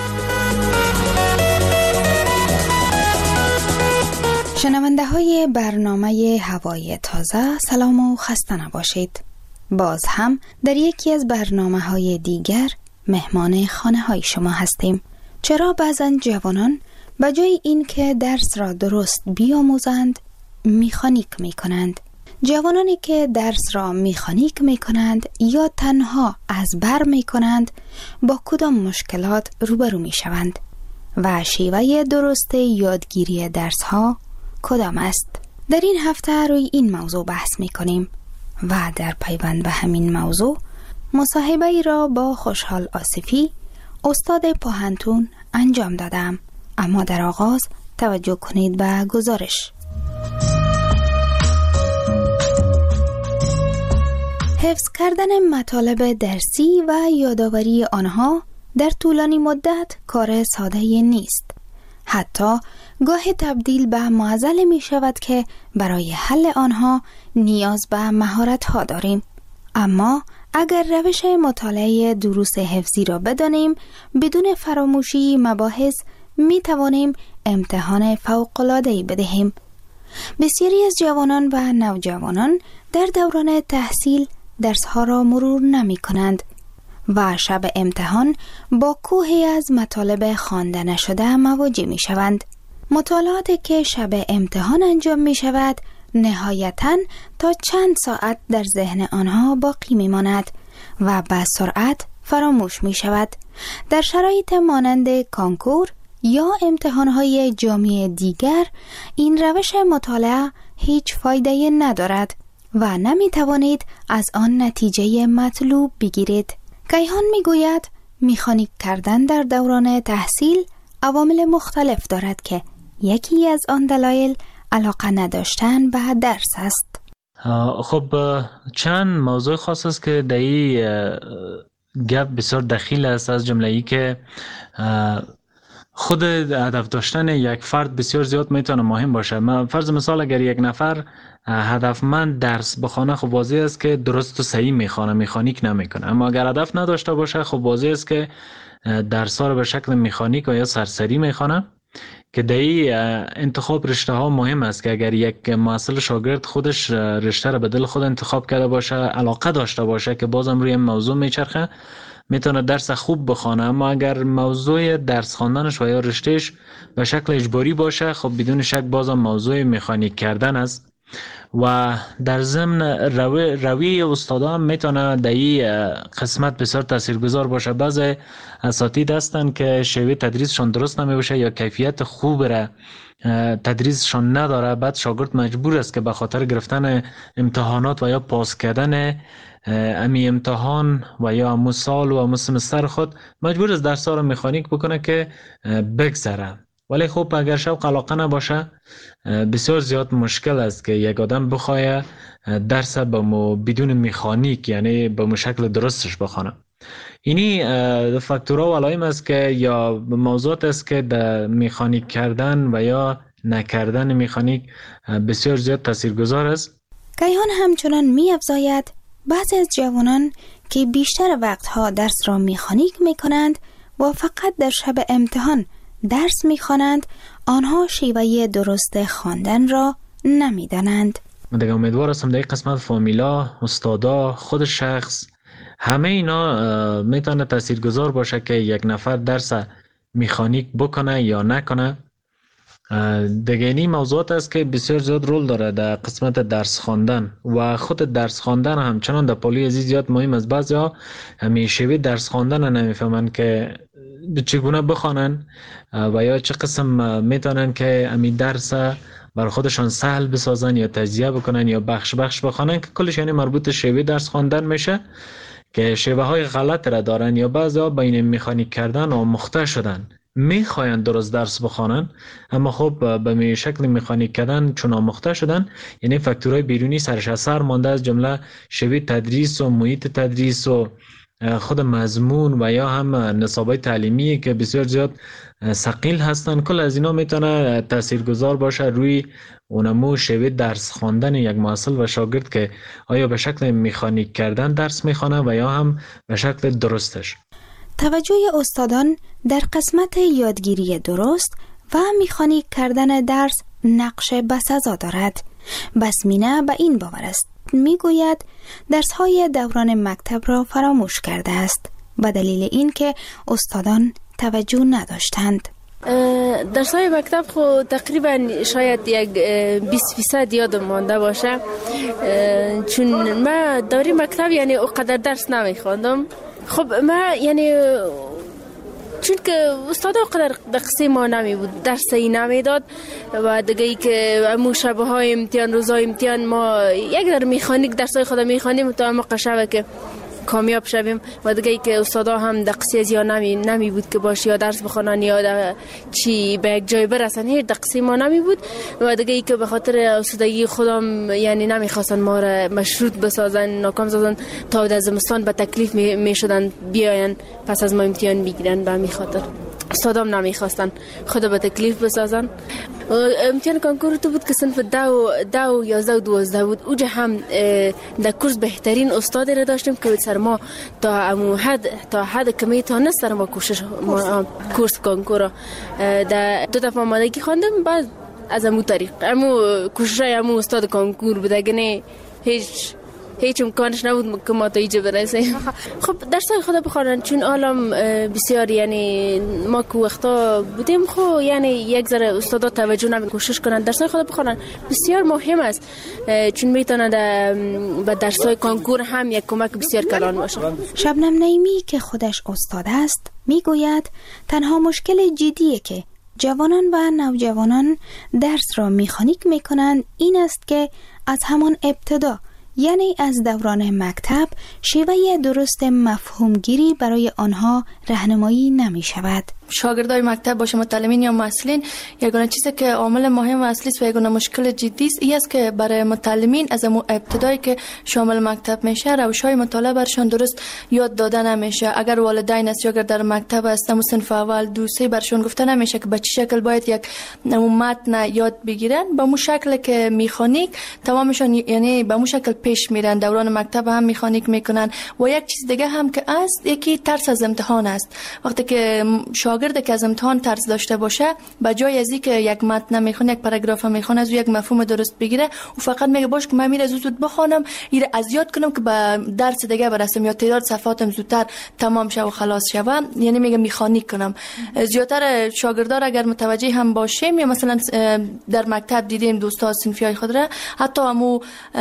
شنونده های برنامه هوای تازه، سلام و خسته نباشید. باز هم در یکی از برنامه‌های دیگر مهمان خانه‌های شما هستیم. چرا بعضن جوانان به جای این که درس را درست بیاموزند میخانیک میکنند؟ جوانانی که درس را میخانیک میکنند یا تنها از بر میکنند با کدام مشکلات روبرو میشوند و شیوه درست یادگیری درس ها کدام است؟ در این هفته روی این موضوع بحث میکنیم و در پیوند به همین موضوع مصاحبه ای را با خوشحال آصفی استاد پوهنتون انجام دادم. اما در آغاز توجه کنید به گزارش. حفظ کردن مطالب درسی و یادآوری آنها در طولانی مدت کار ساده نیست. حتی گاه تبدیل به معضل می شود که برای حل آنها نیاز به مهارت ها داریم. اما اگر روش مطالعه دروس حفظی را بدانیم، بدون فراموشی مباحث می توانیم امتحان فوق‌العاده‌ای بدهیم. بسیاری از جوانان و نوجوانان در دوران تحصیل درس‌ها را مرور نمی کنند و شب امتحان با کوهی از مطالب خوانده نشده مواجه می شوند. مطالعاتی که شب امتحان انجام می شود نهایتاً تا چند ساعت در ذهن آنها باقی می ماند و به سرعت فراموش می شود. در شرایط مانند کانکور یا امتحانهای جامعه دیگر این روش مطالعه هیچ فایده ندارد و نمی توانید از آن نتیجه مطلوب بگیرید. کیهان می گوید میخانیک کردن در دوران تحصیل عوامل مختلف دارد که یکی از آن دلایل علاقه نداشتن به درس است. خب چند موضوع خاص است که در این گپ بسیار دخیل است، از جمله ای که خود هدف داشتن یک فرد بسیار زیاد میتونه مهم باشه. فرض مثال اگر یک نفر هدفمند درس بخونه، خب واضح است که درست و صحیح میخونه، مکانیک نمیکنه. اما اگر هدف نداشته باشه، خب واضح است که درس ها رو به شکل مکانیک و یا سرسری میخونه، که در این انتخاب رشته ها مهم است که اگر یک محصل شاگرد خودش رشته رو به دل خود انتخاب کرده باشه، علاقه داشته باشه که بازم روی موضوع میچرخه، میتونه درس خوب بخونه. اما اگر موضوع درس خواندنش و یا رشتهش به شکل اجباری باشه، خب بدون شک بازم موضوع مکانیک کردن است. و در ضمن روی استادا هم میتونه در این قسمت بسیار تاثیرگذار باشه. بعضی اساتید هستن که شیوه تدریسشان درست نمی باشه یا کیفیت خوب را تدریسشان نداره، بعد شاگرد مجبور است که به خاطر گرفتن امتحانات و یا پاس کردن امی امتحان و یا امو سال و امو سمستر خود مجبور است درس ها رو مکانیک بکنه که بگذره. ولی خب اگر شوق علاقه نباشه، بسیار زیاد مشکل است که یک آدم بخواه درس بدون مکانیک، یعنی به شکل درستش بخونه. اینی فاکتورها و علائم است که یا موضوعات است که در مکانیک کردن و یا نکردن مکانیک بسیار زیاد تاثیرگذار است. کیهان همچنان می افزاید بعضی از جوانان که بیشتر وقتها درس را مکانیک می کنند و فقط در شب امتحان درس می خوانند، آنها شیوه درست خواندن را نمی دانند. من دیگه امیدوار هستم در این قسمت فامیلا، استادا، خود شخص، همه اینا میتونه تاثیرگذار باشه که یک نفر درس مکانیک بکنه یا نکنه. دیگه این موضوعات است که بسیار زیاد رول داره در قسمت درس خواندن و خود درس خواندن همچنان در پولی عزیز زیاد مهم است. بعضیا همیشه درس خواندن نمیفهمن که چگونه بخوانن و یا چه قسم میتونن که امی درس بر خودشان سهل بسازن یا تجزیه بکنن یا بخش بخوانن، که کلش یعنی مربوط شیوه درس خواندن میشه که شیوه های غلط را دارن یا بعضیا بین مکانیک کردن و آموخته شدن میخواین درست درس بخوانن، اما خب به شکل مکانیک کردن چون آموخته شدن، یعنی فاکتورهای بیرونی سرش اثر مانده، از جمله شیوه تدریس و محیط تدریس و خود مضمون و یا هم نصابای تعلیمی که بسیار زیاد ثقیل هستن. کل از اینا میتونه تاثیرگذار باشه روی اونمو شیوه درس خواندن یک محصل و شاگرد که آیا به شکل مکانیک کردن درس میخوانه و یا هم به شکل درستش. توجه استادان در قسمت یادگیری درست و مکانیک کردن درس نقش بسزا دارد. بسمینه به این باور است، میگوید درس‌های دوران مکتب را فراموش کرده است به دلیل اینکه استادان توجه نداشتند. درس‌های مکتب خو تقریبا شاید یک 20% یادم مانده باشه، چون من دوره مکتب یعنی اونقدر درس نمیخواندم. خب من یعنی چون که استاد قدر دقیقی ما نمی بود، درسی نمی داد و دیگه ای که امو شبه های امتحان، روزای امتحان ما یک در میخانیک درسای خود میخوانیم تا موقع شبه که کامیاب شویم و دیگه ای که استادا هم دقیقی از یا نمی بود که باشه یا درس بخونن یا چی به یک جای برسن، هیچ دقیقی ما نمی بود و دیگه ای که به خاطر استادگی خودم یعنی نمیخواستن ما را مشروط بسازن، ناکام سازن تا در زمستان به تکلیف میشدن بیاین پس از ما امتحان بگیرن. به همین خاطر استادام نمیخواستن خود به تکلیف بسازن. امتحان کنکور تو بود که صنف 10 و 11 و 12 بود. اوجا هم در کورس بهترین استاد را داشتیم که سر ما تا حد کمی تا نه سر ما کورس کنکور در 2 دفعه آمادگی خواندم. بعد از امو طریق کوششای امو استاد کنکور بود، اگه نه هیچ امکانش نبود که ما تا اینجا برسیم. خب درسای خود بخوانن، چون عالم بسیار یعنی ما که وقتا بودیم خب یعنی یک ذره استادا توجه نمی کوشش کنن درسای خود بخوانن، بسیار مهم است، چون میتونه به درسای کنکور هم یک کمک بسیار کلان باشه. شبنم نعیمی که خودش استاد است میگوید تنها مشکل جدیه که جوانان و نوجوانان درس را مکانیک میکنند این است که از همان ابتدا یعنی از دوران مکتب شیوه درست مفهومگیری برای آنها راهنمایی نمی شود. شاگردای مکتب باشه، متعلمین یا محصلین، یگانه چیزی که عامل مهم و اصلی است و یگانه مشکل جدی است این است که برای متعلمین از ابتدایی که شامل مکتب میشه روش‌های مطالعه برشان درست یاد داده نمیشه. اگر والدین است یا اگر در مکتب هستن صنف اول دو سه برشان گفته نمیشه که به چه شکل باید یک متن یاد بگیرن، به مو شکل که میخانیک تمامشان یعنی به مو شکل پیش میرن. دوران مکتب هم میخانیک میکنن. و یک چیز دیگه هم که است، یکی ترس از امتحان است. وقتی که شاگرد که از امتحان ترس داشته باشه، به جای از اینکه یک متن میخونه، یک پاراگراف میخونه، از یک مفهوم درست بگیره، او فقط میگه باش که من میره زود بخونم، ایره از یاد کنم که به درس دیگه برسم یا تعداد صفحاتم زودتر تمام شه و خلاص شه. یعنی میگه میخانیک کنم. زیاتر شاگردان اگر متوجه هم باشیم یا مثلا در مکتب دیدیم دوستا صنفیای خود را، حتی همو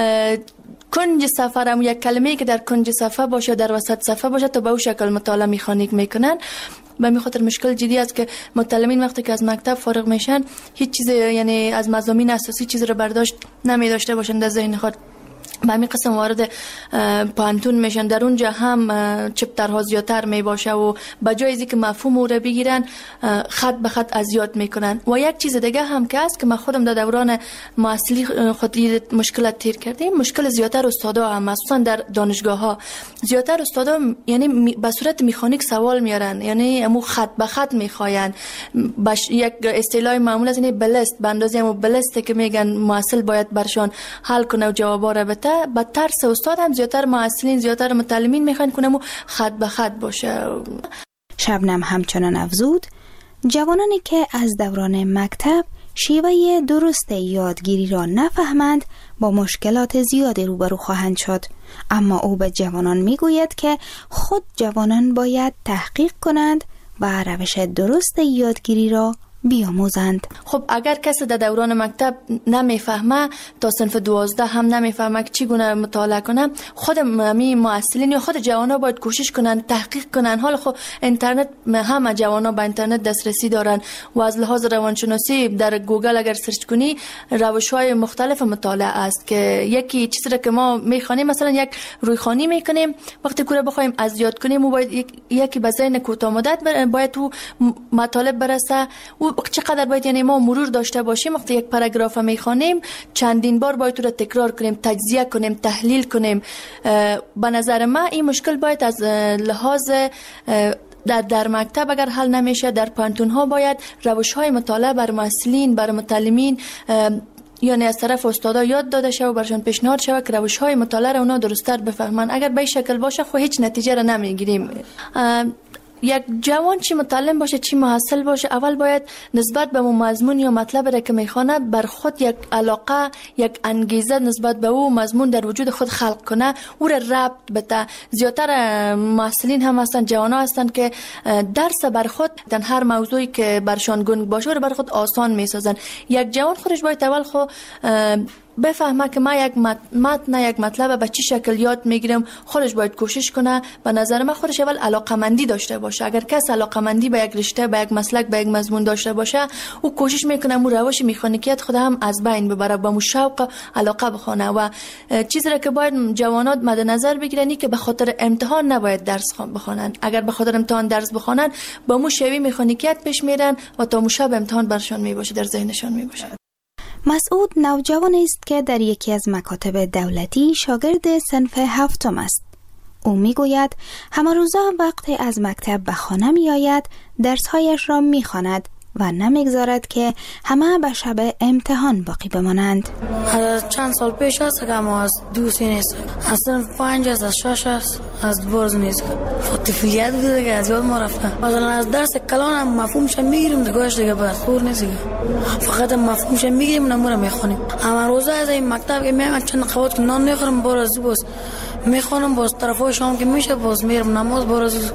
کنج صفحه هم یک کلمه‌ای که در کنج صفحه باشه، در وسط صفحه باشه، تا به اون شکل مطالعه میخانیک میکنن. به می خاطر مشکل جدی است که متعلمین وقتی که از مکتب فارغ میشن هیچ چیز یعنی از مضامین اساسی چیز رو برداشت نمی داشته باشن در ذهن خود. به همین قسم وارد پانتون میشن، در اونجا هم چپترها زیادتر می باشه و به جای اینکه مفهوم رو بگیرن خط به خط از یاد میکنن. و یک چیز دیگه هم که است که من خودم در دوران محصلی خود مشکلات تیر کردیم، مشکل زیادتر استادا هم مخصوصا در دانشگاه ها زیادتر استادا یعنی به صورت مکانیک سوال میارن، یعنی امو خط به خط میخواین. یک اصطلاح معمول است یعنی بلست، به اندازه امو بلسته که میگن محصل باید برشان حل کنه و جوابا رو بده. با ترس استاد هم زیادتر محصلین زیادتر متعلمین میخوان کنم و خط به خط باشه. شبنم همچنان افزود جوانانی که از دوران مکتب شیوه درست یادگیری را نفهمند با مشکلات زیادی روبرو خواهند شد. اما او به جوانان میگوید که خود جوانان باید تحقیق کنند و روش درست یادگیری را بیاموزند. خب اگر کسی در دوران مکتب نمیفهمه تا صنف 12 هم نمیفهمه که چگونه مطالعه کنه، خود محصلین یا خود جوانا باید کوشش کنن تحقیق کنن. حالا خب اینترنت همه جوانا به اینترنت دسترسی دارن و از لحاظ روانشناسی در گوگل اگر سرچ کنی روش‌های مختلف مطالعه است که یکی چیزی که ما میخوانیم، مثلا یک رویخوانی میکنیم، وقتی کوره بخوایم از یاد کنیم و باید یکی به ذهن کوتاه مدت باید تو مطالب برسه و چقدر باید یعنی ما مرور داشته باشیم. وقتی یک پاراگراف میخوانیم چندین بار باید تو را تکرار کنیم، تجزیه کنیم، تحلیل کنیم. به نظر من این مشکل باید از لحاظ در مکتب اگر حل نمیشه، در پانتون ها باید روش های مطالعه بر محصلین بر متعلمین یعنی از طرف استادا یاد داده شود و برشان پیشنهاد شود که روش های مطالعه را اونا درست‌تر بفهمن. اگر به این شکل باشه خب هیچ نتیجه را نمیگیریم. یک جوان چی متعلم باشه چی محصل باشه، اول باید نسبت به مضمون یا مطلب را که میخونه بر خود یک علاقه، یک انگیزه نسبت به او مضمون در وجود خود خلق کنه، او را ربط بده. زیادتر محصلین هم هستن، جوانا هستن که درس بر خود در هر موضوعی که برشان گنگ باشه رو بر خود آسان میسازن. یک جوان خودش باید اول خود بفهمه که ما یک متن یک مطلب به چه شکل یاد میگیرم، خودش باید کوشش کنه. به نظر من خودش اول علاقمندی داشته باشه. اگر کس علاقمندی به یک رشته، به یک مسلک، به یک مضمون داشته باشه، او کوشش میکنه مو روش مکانیکیت خود هم از بین ببره، با مو شوق علاقه بخونه. و چیزی را که باید جوانات مد نظر بگیرن که به خاطر امتحان نباید درس بخونن. اگر به خاطر امتحان درس بخونن با مو شوی مکانیکیت پیش میرن و تا مو شب امتحان برشون میباشه، در ذهنشون میباشه. مسعود نوجوان است که در یکی از مکاتب دولتی شاگرد صنف 7 است. او میگوید همه روزا وقتی از مکتب به خانه می آید درسهایش را می خواند و نمیگذارد که همه به شب امتحان باقی بمانند. از چند سال پیش است که ما از دوستی نیست، از صنف 5 است، از 6 است، از برز نیست. طفولیت بوده که از یاد ما رفته. مثلا از درس کلان هم مفهومش میگیریم دیگهش دیگه بس خور نیست، فقط مفهومش میگیریم نمونه میخونیم. اما روزا از این مکتب که میام چند قوت که نان میخورم باز میخونم، باز طرفای شام که میشه باز میرم نماز، باز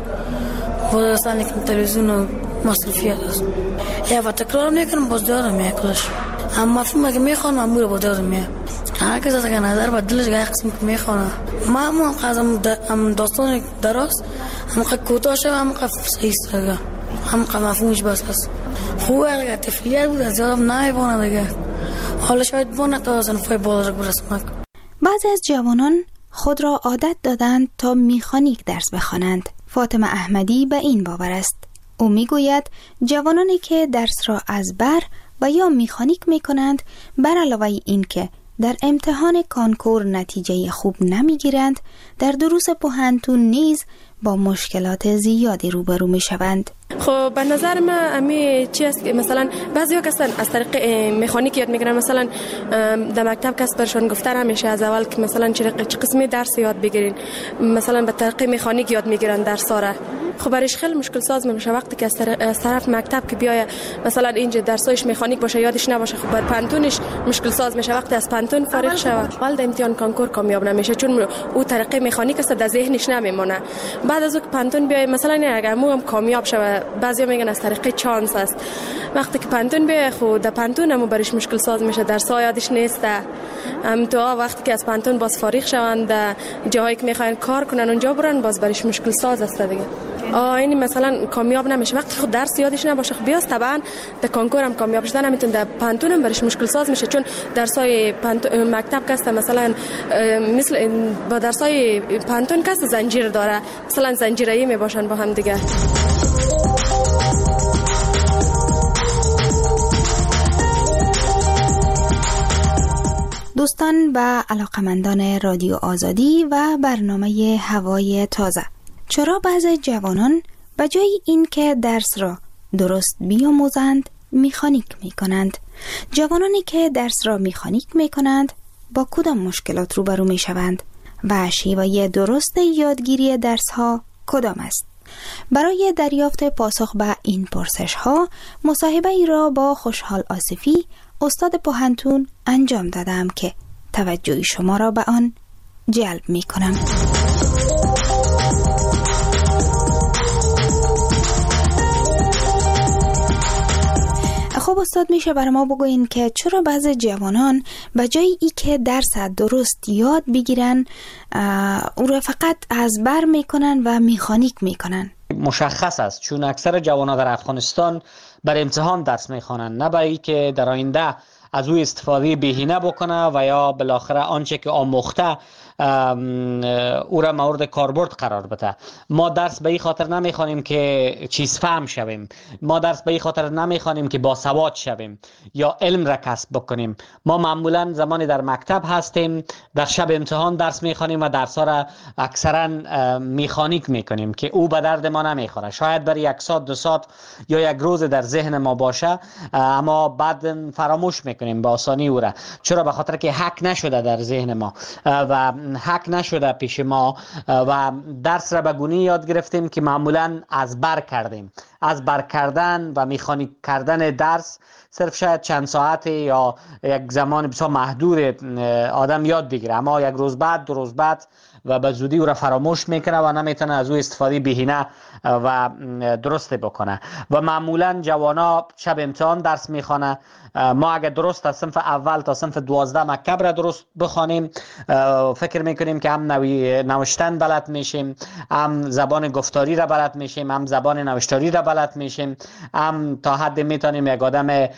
اصلا که تلویزیون و مصرفیات است. یا و تکرار میکنم باز دارم میکنش. اما مفهوم که میخوانم امور با دارم میه. هر کس از که نظر با دلش گاه قسم که میخوانم. ما هم قضم داستان دراست، هم قد کوتاه شد، هم قد صحیح سرگاه، هم قد مفهومش بس است. خوبه اگر تفلیت بود از یادم نمیبانه دیگه. حالا شاید بانه تا صنفای بالا برسمک. بعضی از جوانان خود را عادت دادند تا مکانیک درس بخوانند. فاطمه احمدی به این باور است. او میگوید جوانانی که درس را از بر و یا میخانیک میکنند بر علاوه این که در امتحان کانکور نتیجه خوب نمیگیرند، در دروس پوهنتون نیز با مشکلات زیادی روبرو میشوند. خب به نظر من امی چی است که مثلا بعضیا کسان از طریق مکانیک یاد میگیرن، مثلا در مکتب کس برشون گفته همیشه از اول که مثلا چه قسمی درس یاد بگیرین، مثلا به طریق مکانیک یاد میگیرن درس را. خب برایش خیلی مشکل ساز میشه وقتی که از طرف مکتب که بیای مثلا اینجا درسایش مکانیک باشه یادش نباشه، خب بر پانتونش مشکل ساز میشه وقتی از پانتون فارغ شوه. اول در امتحان کانکور کامیاب نمیشه چون او طریق مکانیک است در ذهنش نمیمونه. بعد از اون پانتون بیای مثلا اگر مو هم کامیاب شوه، بعضیا میگن از طریق چانس است. وقتی که پانتون بیای خود در پانتون هم برش مشکل ساز میشه، درس‌ها یادش نیست. تو وقتی که از پانتون باز فارغ شوند در جایی که میخواین کار کنن اونجا برن، باز برش مشکل ساز است دیگه. این مثلا کامیاب نمیشه وقتی خود درس یادش نباشه. خب بیاست طبعا در کانکور هم کامیاب شدن نمیتونه، در پانتون هم برش مشکل ساز میشه چون درسای مکتب کسته مثلا مثل با درسای پانتون کسته زنجیر داره، مثلا زنجیره‌ای میباشن با هم دیگه. دوستان و علاقمندان رادیو آزادی و برنامه هوای تازه، چرا بعضی جوانان به جای این که درس را درست بیاموزند میخانیک میکنند؟ جوانانی که درس را میخانیک میکنند با کدام مشکلات روبرو میشوند و شیوه درست یادگیری درس ها کدام است؟ برای دریافت پاسخ به این پرسش ها مصاحبه ای را با خوشحال آصفی استاد پوهنتون انجام دادم که توجه شما را به آن جلب می کنم. خب استاد، میشه برای ما بگوین که چرا بعضی جوانان به جای ای که درس درست یاد بگیرن او را فقط از بر میکنن و میخانیک میکنن؟ مشخص است چون اکثر جوانان در افغانستان بر امتحان درس میخوانند، نه برای که در آینده از او استفاده بهینه بکنه و یا بالاخره آنچه که آموخته او را مورد کاربرد قرار بده. ما درس به این خاطر نمیخوانیم که چیز فهم شویم، ما درس به این خاطر نمیخوانیم که باسواد شویم یا علم را کسب بکنیم. ما معمولا زمانی در مکتب هستیم در شب امتحان درس میخوانیم و درس ها را اکثرا میخانیک میکنیم که او به درد ما نمیخوره. شاید برای 1 ساعت 2 ساعت یا 1 روز در ذهن ما باشه، اما بعد فراموش میکنیم به آسانی او را. چرا؟ به خاطر که حک نشده در ذهن ما و حک نشده پیش ما و درس را به گونه‌ای یاد گرفتیم که معمولا از بر کردیم. از بر کردن و میخانیک کردن درس صرف شاید چند ساعت یا یک زمان بسیار محدود آدم یاد بگیره، اما 1 روز بعد 2 روز بعد و به زودی او را فراموش میکنه و نمیتونه از او استفاده بهینه و درست بکنه. و معمولا جوانا شب امتحان درس میخوانه. ما اگر درست از صنف اول تا صنف 12 مکتب را درست بخوانیم، فکر میکنیم که هم نوشتن بلد میشیم، هم زبان گفتاری را بلد میشیم، هم زبان نوشتاری را بلد میشیم، هم تا حد میتونیم یک آدم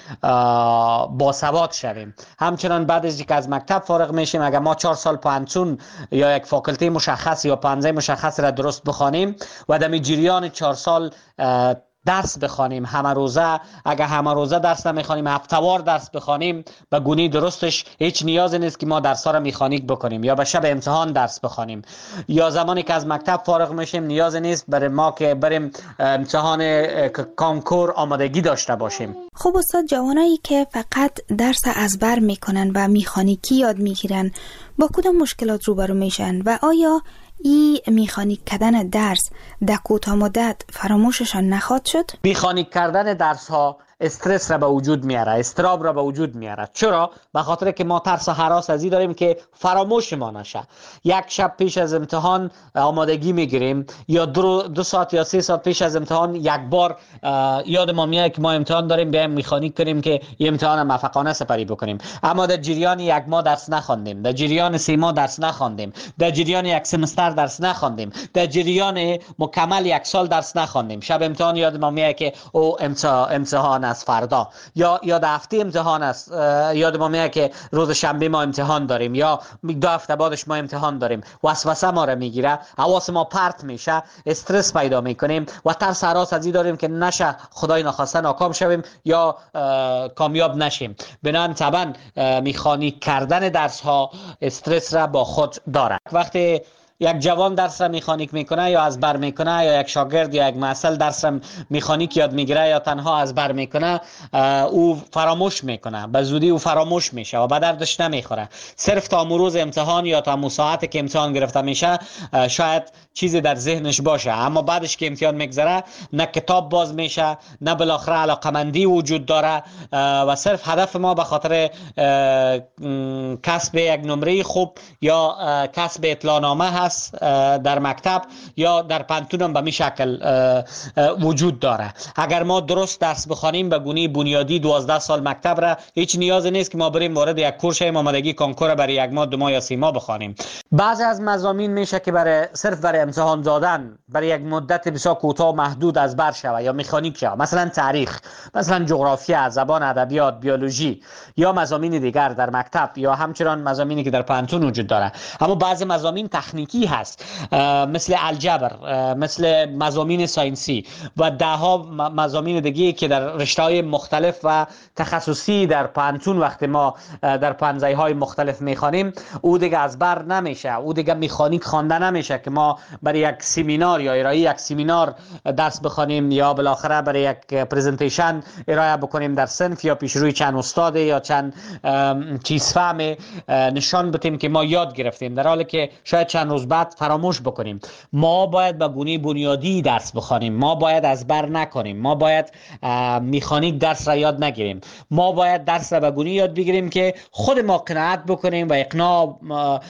باسواد شویم. همچنان بعد از اینکه از مکتب فارغ میشیم، اگر ما 4 سال پانتون یا یک فاکولته مشخص یا پانزه مشخص را درست بخوانیم و در جریان 4 سال درس بخوانیم همه روزه، اگر همه روزه درس نمیخوانیم هفته‌وار درس بخوانیم به گونه درستش، هیچ نیازی نیست که ما درس‌ها را میخانیک بکنیم یا به شب امتحان درس بخوانیم. یا زمانی که از مکتب فارغ میشیم نیازی نیست برای ما که بریم امتحان کانکور آمادگی داشته باشیم. خب استاد، جوانایی که فقط درس از بر میکنن و میخانیکی یاد میگیرن با کدام مشکلات روبرو میشن و آیا ای میخانیک کردن درس در کوتاه مدت فراموششان نخواهد شد؟ میخانیک کردن درس ها استرس را به وجود میاره، استراب را به وجود میاره. چرا؟ به خاطر که ما ترس و هراس از این داریم که فراموش ما نشه. 1 شب پیش از امتحان آمادگی میگیریم یا 2 ساعت یا 3 ساعت پیش از امتحان 1 بار یاد ما میاد که ما امتحان داریم، بیایم میخانیک کنیم که این امتحان موفقانه سپری بکنیم. اما در جریان 1 ماه درس نخواندیم، در جریان 3 ماه درس نخواندیم، در جریان 1 سمستر درس نخواندیم، در جریان مکمل 1 سال درس نخواندیم. شب امتحان یاد ما میاد که او امتحان از فردا، یا هفته امتحان است، یاد ما میاد که روز شنبه ما امتحان داریم یا 2 هفته بعدش ما امتحان داریم، وسوسه ما را میگیره، حواس ما پرت میشه، استرس پیدا میکنیم و ترس هراس از این داریم که نشه خدای نخواسته ناکام شویم یا کامیاب نشیم. بنابراین طبعا مکانیک کردن درس ها استرس را با خود داره. وقتی یک جوان درس را مکانیک میکنه یا از بر میکنه، یا یک شاگرد یا یک محصل درس را مکانیک یاد میگیره یا تنها از بر میکنه، او فراموش میکنه، به زودی او فراموش میشه و به دردش نمیخوره. صرف تا روز امتحان یا تا ساعتی که امتحان گرفته میشه شاید چیزی در ذهنش باشه، اما بعدش که امتحان میگذره نه کتاب باز میشه، نه بالاخره علاقمندی وجود داره و صرف هدف ما به خاطر کسب یک نمره خوب یا کسب اطلاعنامه هست در مکتب یا در پانتون هم به می شکل وجود داره. اگر ما درست درس بخوانیم به گونه بنیادی 12 سال مکتب را، هیچ نیازی نیست که ما بریم وارد یک کورس آمادگی کنکور برای 1 ماه 2 ماه یا 3 ماه بخوانیم. بعضی از مضامین میشه که صرف برای امتحان دادن برای یک مدت بسیار کوتاه محدود از بر شوه یا مکانیک شوه، مثلا تاریخ، مثلا جغرافیا، زبان، ادبیات، بیولوژی یا مضامین دیگر در مکتب یا همچنان مضامینی که در پانتون وجود داره. اما بعضی مضامین تکنیکی هست، مثل الجبر، مثل مضامین ساینسی و دهها مضامین دیگه که در رشته‌های مختلف و تخصصی در پانتون وقتی ما در پانزه‌های مختلف میخوانیم او دیگه از بر نمیشه، او دیگه مکانیک خوانده نمیشه که ما برای یک سمینار یا ارائه یک سمینار درس بخوانیم یا بالاخره برای یک پرزنتیشن ارائه بکنیم در صنف یا پیش روی چند استاد یا چند چیز فهم نشان بدیم که ما یاد گرفتیم، در حالی که شاید چند روز بعد فراموش بکنیم. ما باید به گونه بنیادی درس بخوانیم، ما باید از بر نکنیم، ما باید مکانیک درس را یاد نگیریم، ما باید درس را به گونه یاد بگیریم که خود ما قناعت بکنیم و اقناع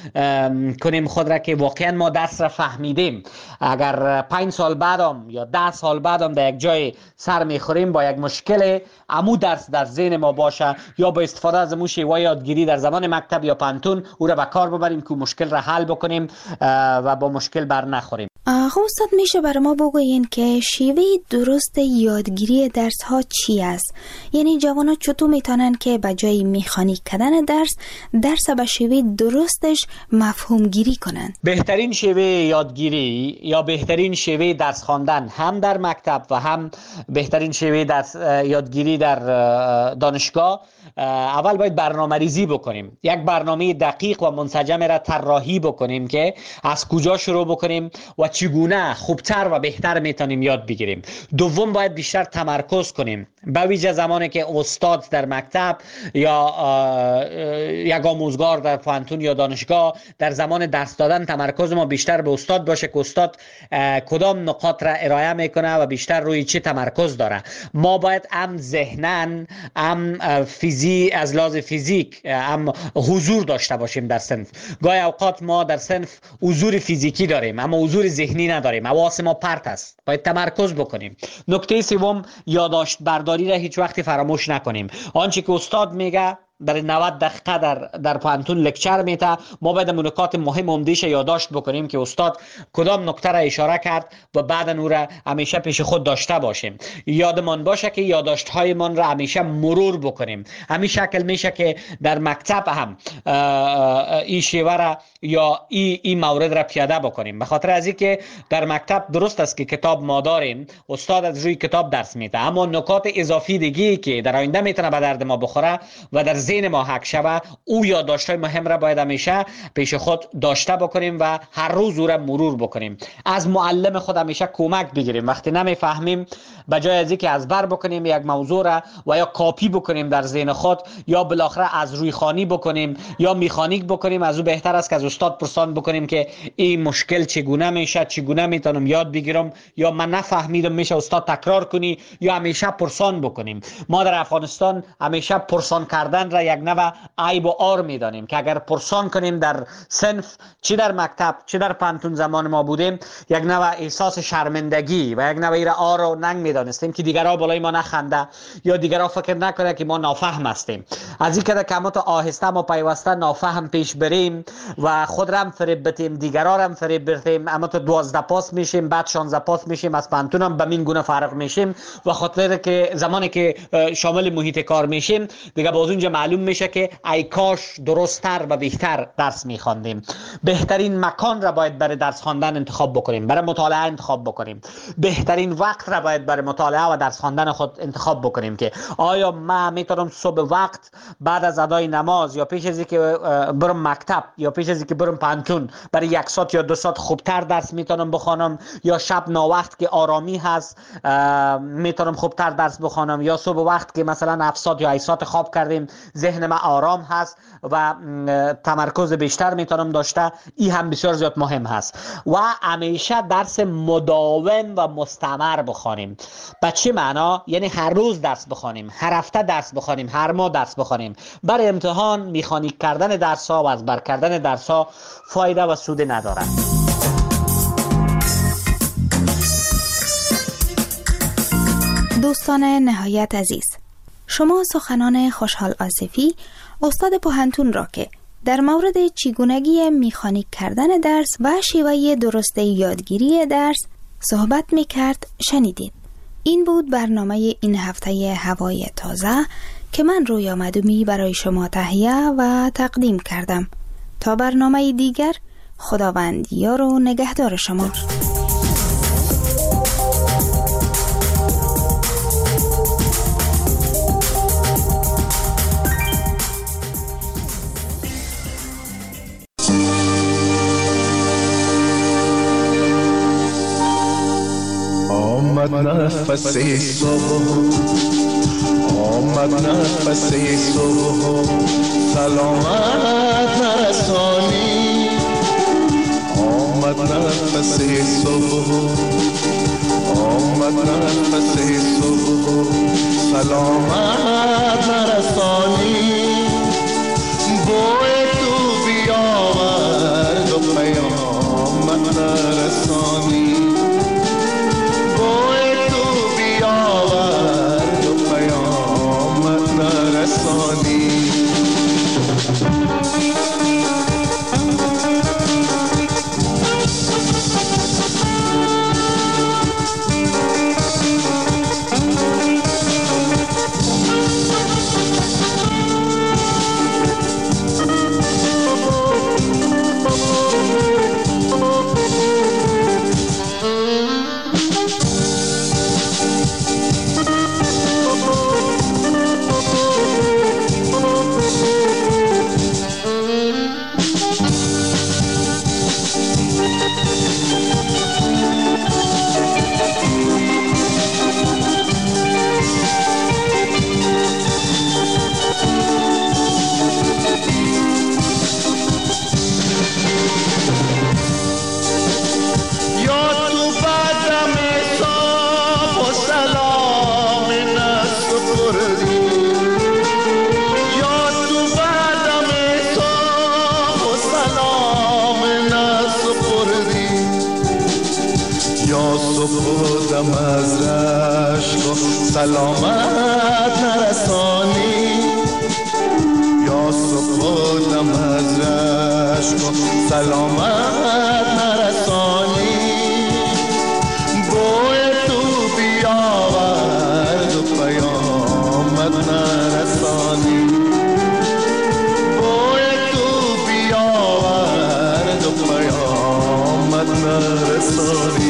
کنیم خود را که واقعا ما درس را فهمیدیم. اگر 5 سال بعدم یا 10 سال بعدم در یک جای سر میخوریم با یک مشکل، عمو درس در ذهن ما باشه یا با استفاده از امو شیوه یادگیری در زمان مکتب یا پانتون او را به کار ببریم که مشکل را حل بکنیم و با مشکل بر نخوریم. آقا استاد میشه برای ما بگوین که شیوه درست یادگیری درس ها چی است؟ یعنی جوانا چطور میتونن که به جای مکانیک کردن درس به شیوه درستش مفهوم گیری کنن؟ بهترین شیوه یادگیری یا بهترین شیوه درس خواندن هم در مکتب و هم بهترین شیوه درس یادگیری در دانشگاه، اول باید برنامه ریزی بکنیم، یک برنامه دقیق و منسجم را طراحی بکنیم که از کجا شروع بکنیم و چگونه خوبتر و بهتر میتونیم یاد بگیریم. دوم باید بیشتر تمرکز کنیم، به ویژه زمانی که استاد در مکتب یا یک آموزگار در پانتون یا دانشگاه در زمان درس دادن تمرکز ما بیشتر به استاد باشه که استاد کدام نقاط را ارائه میکنه و بیشتر روی چه تمرکز داره. ما باید هم ذهناً هم از لحاظ فیزیک هم حضور داشته باشیم در صنف. گاهی اوقات ما در صنف حضور فیزیکی داریم اما حضور ذهنی نداریم، حواس ما پرت است، باید تمرکز بکنیم. نکته سوم، یادداشت برداری را هیچ وقتی فراموش نکنیم. آنچه که استاد میگه در 90 دقیقه در پانتون لکچر میته، ما باید نکات مهم عمده‌اش یادداشت بکنیم که استاد کدام نکته را اشاره کرد و بعد اون را همیشه پیش خود داشته باشیم. یادمان باشه که یادداشت هایمان را همیشه مرور بکنیم. همین شکل میشه که در مکتب هم این شیوه را یا این مورد را پیاده بکنیم. به خاطر از اینکه در مکتب درست است که کتاب ما داریم، استاد از روی کتاب درس میده، اما نکات اضافی دیگه که در آینده میتونه به درد ما بخوره و در ذهن ما حک شوه، او یادداشت‌های مهم را باید همیشه پیش خود داشته بکنیم و هر روز او را مرور بکنیم. از معلم خود همیشه کمک بگیریم. وقتی نمیفهمیم به جای از اینکه از بر بکنیم یک موضوع را و یا کاپی بکنیم در ذهن خود یا بالاخره از روی خوانی بکنیم یا مکانیک بکنیم، از او بهتر است که از استاد پرسان بکنیم که این مشکل چگونه میشه، چگونه میتونم یاد بگیرم، یا من نفهمیدم میشه استاد تکرار کنی، یا همیشه پرسان بکنیم. ما در افغانستان همیشه پرسان کردن را را یک نوع عیب و عار میدانیم که اگر پرسان کنیم در صنف، چی در مکتب چی در پانتون زمان ما بودیم، یک نوع احساس شرمندگی و یک نوع ایره عار و ننگ میدانستیم که دیگرها بالای ما نخنده یا دیگرها فکر نکنه که ما نافهم هستیم. از این که کمات آهسته ما پیوسته نافهم پیش بریم و خود را هم فریب بتیم، دیگرها را هم فریب بتیم، اما تو 12 پاس میشیم، بعد 16 پاس میشیم، از پانتون هم به این گونه فرق میشیم و خاطر که زمانی که شامل محیط کار میشیم دیگه باز اونجا معلوم میشه که ای کاش درستتر و بهتر درس میخواندیم. بهترین مکان را باید برای درس خواندن انتخاب بکنیم، برای مطالعه انتخاب بکنیم. بهترین وقت را باید برای مطالعه و درس خواندن خود انتخاب بکنیم که آیا ما میتونم صبح وقت بعد از ادای نماز یا پیش از اینکه برم مکتب یا پیش از اینکه برم پانتون برای 1 ساعت یا 2 ساعت خوبتر درس میتونم بخوانم، یا شب ناوقت که آرامی هست میتونم خوبتر درس بخوانم، یا صبح وقت که مثلا 7 ساعت یا 8 ساعت خواب کردیم ذهن ما آرام هست و تمرکز بیشتر میتونم داشته. این هم بسیار زیاد مهم هست و همیشه درس مداوم و مستمر بخوانیم. به چه معنا؟ یعنی هر روز درس بخوانیم، هر هفته درس بخوانیم، هر ماه درس بخوانیم. برای امتحان میخانیک کردن درس ها و از بر کردن درس ها فایده و سود ندارد. دوستان نهایت عزیز، شما سخنان خوشحال آصفی استاد پوهنتون را که در مورد چگونگی مکانیک کردن درس و شیوه درست یادگیری درس صحبت میکرد شنیدید. این بود برنامه این هفته هوای تازه که من رویا مدومی برای شما تهیه و تقدیم کردم. تا برنامه دیگر، خداوند یار و نگهدار شما. آمد نفس صبح، آمد نفس صبح، سلامت نرسانی. آمد نفس صبح، آمد نفس صبح، سلامت نرسانی. بوی تو بیاورد و پیامت نرسانی. سلامت نرسانی. یا سپردم از رشک و سلامت نرسانی. بوی تو بیاورد و پیامت نرسانی. بوی تو بیاورد و پیامت نرسانی.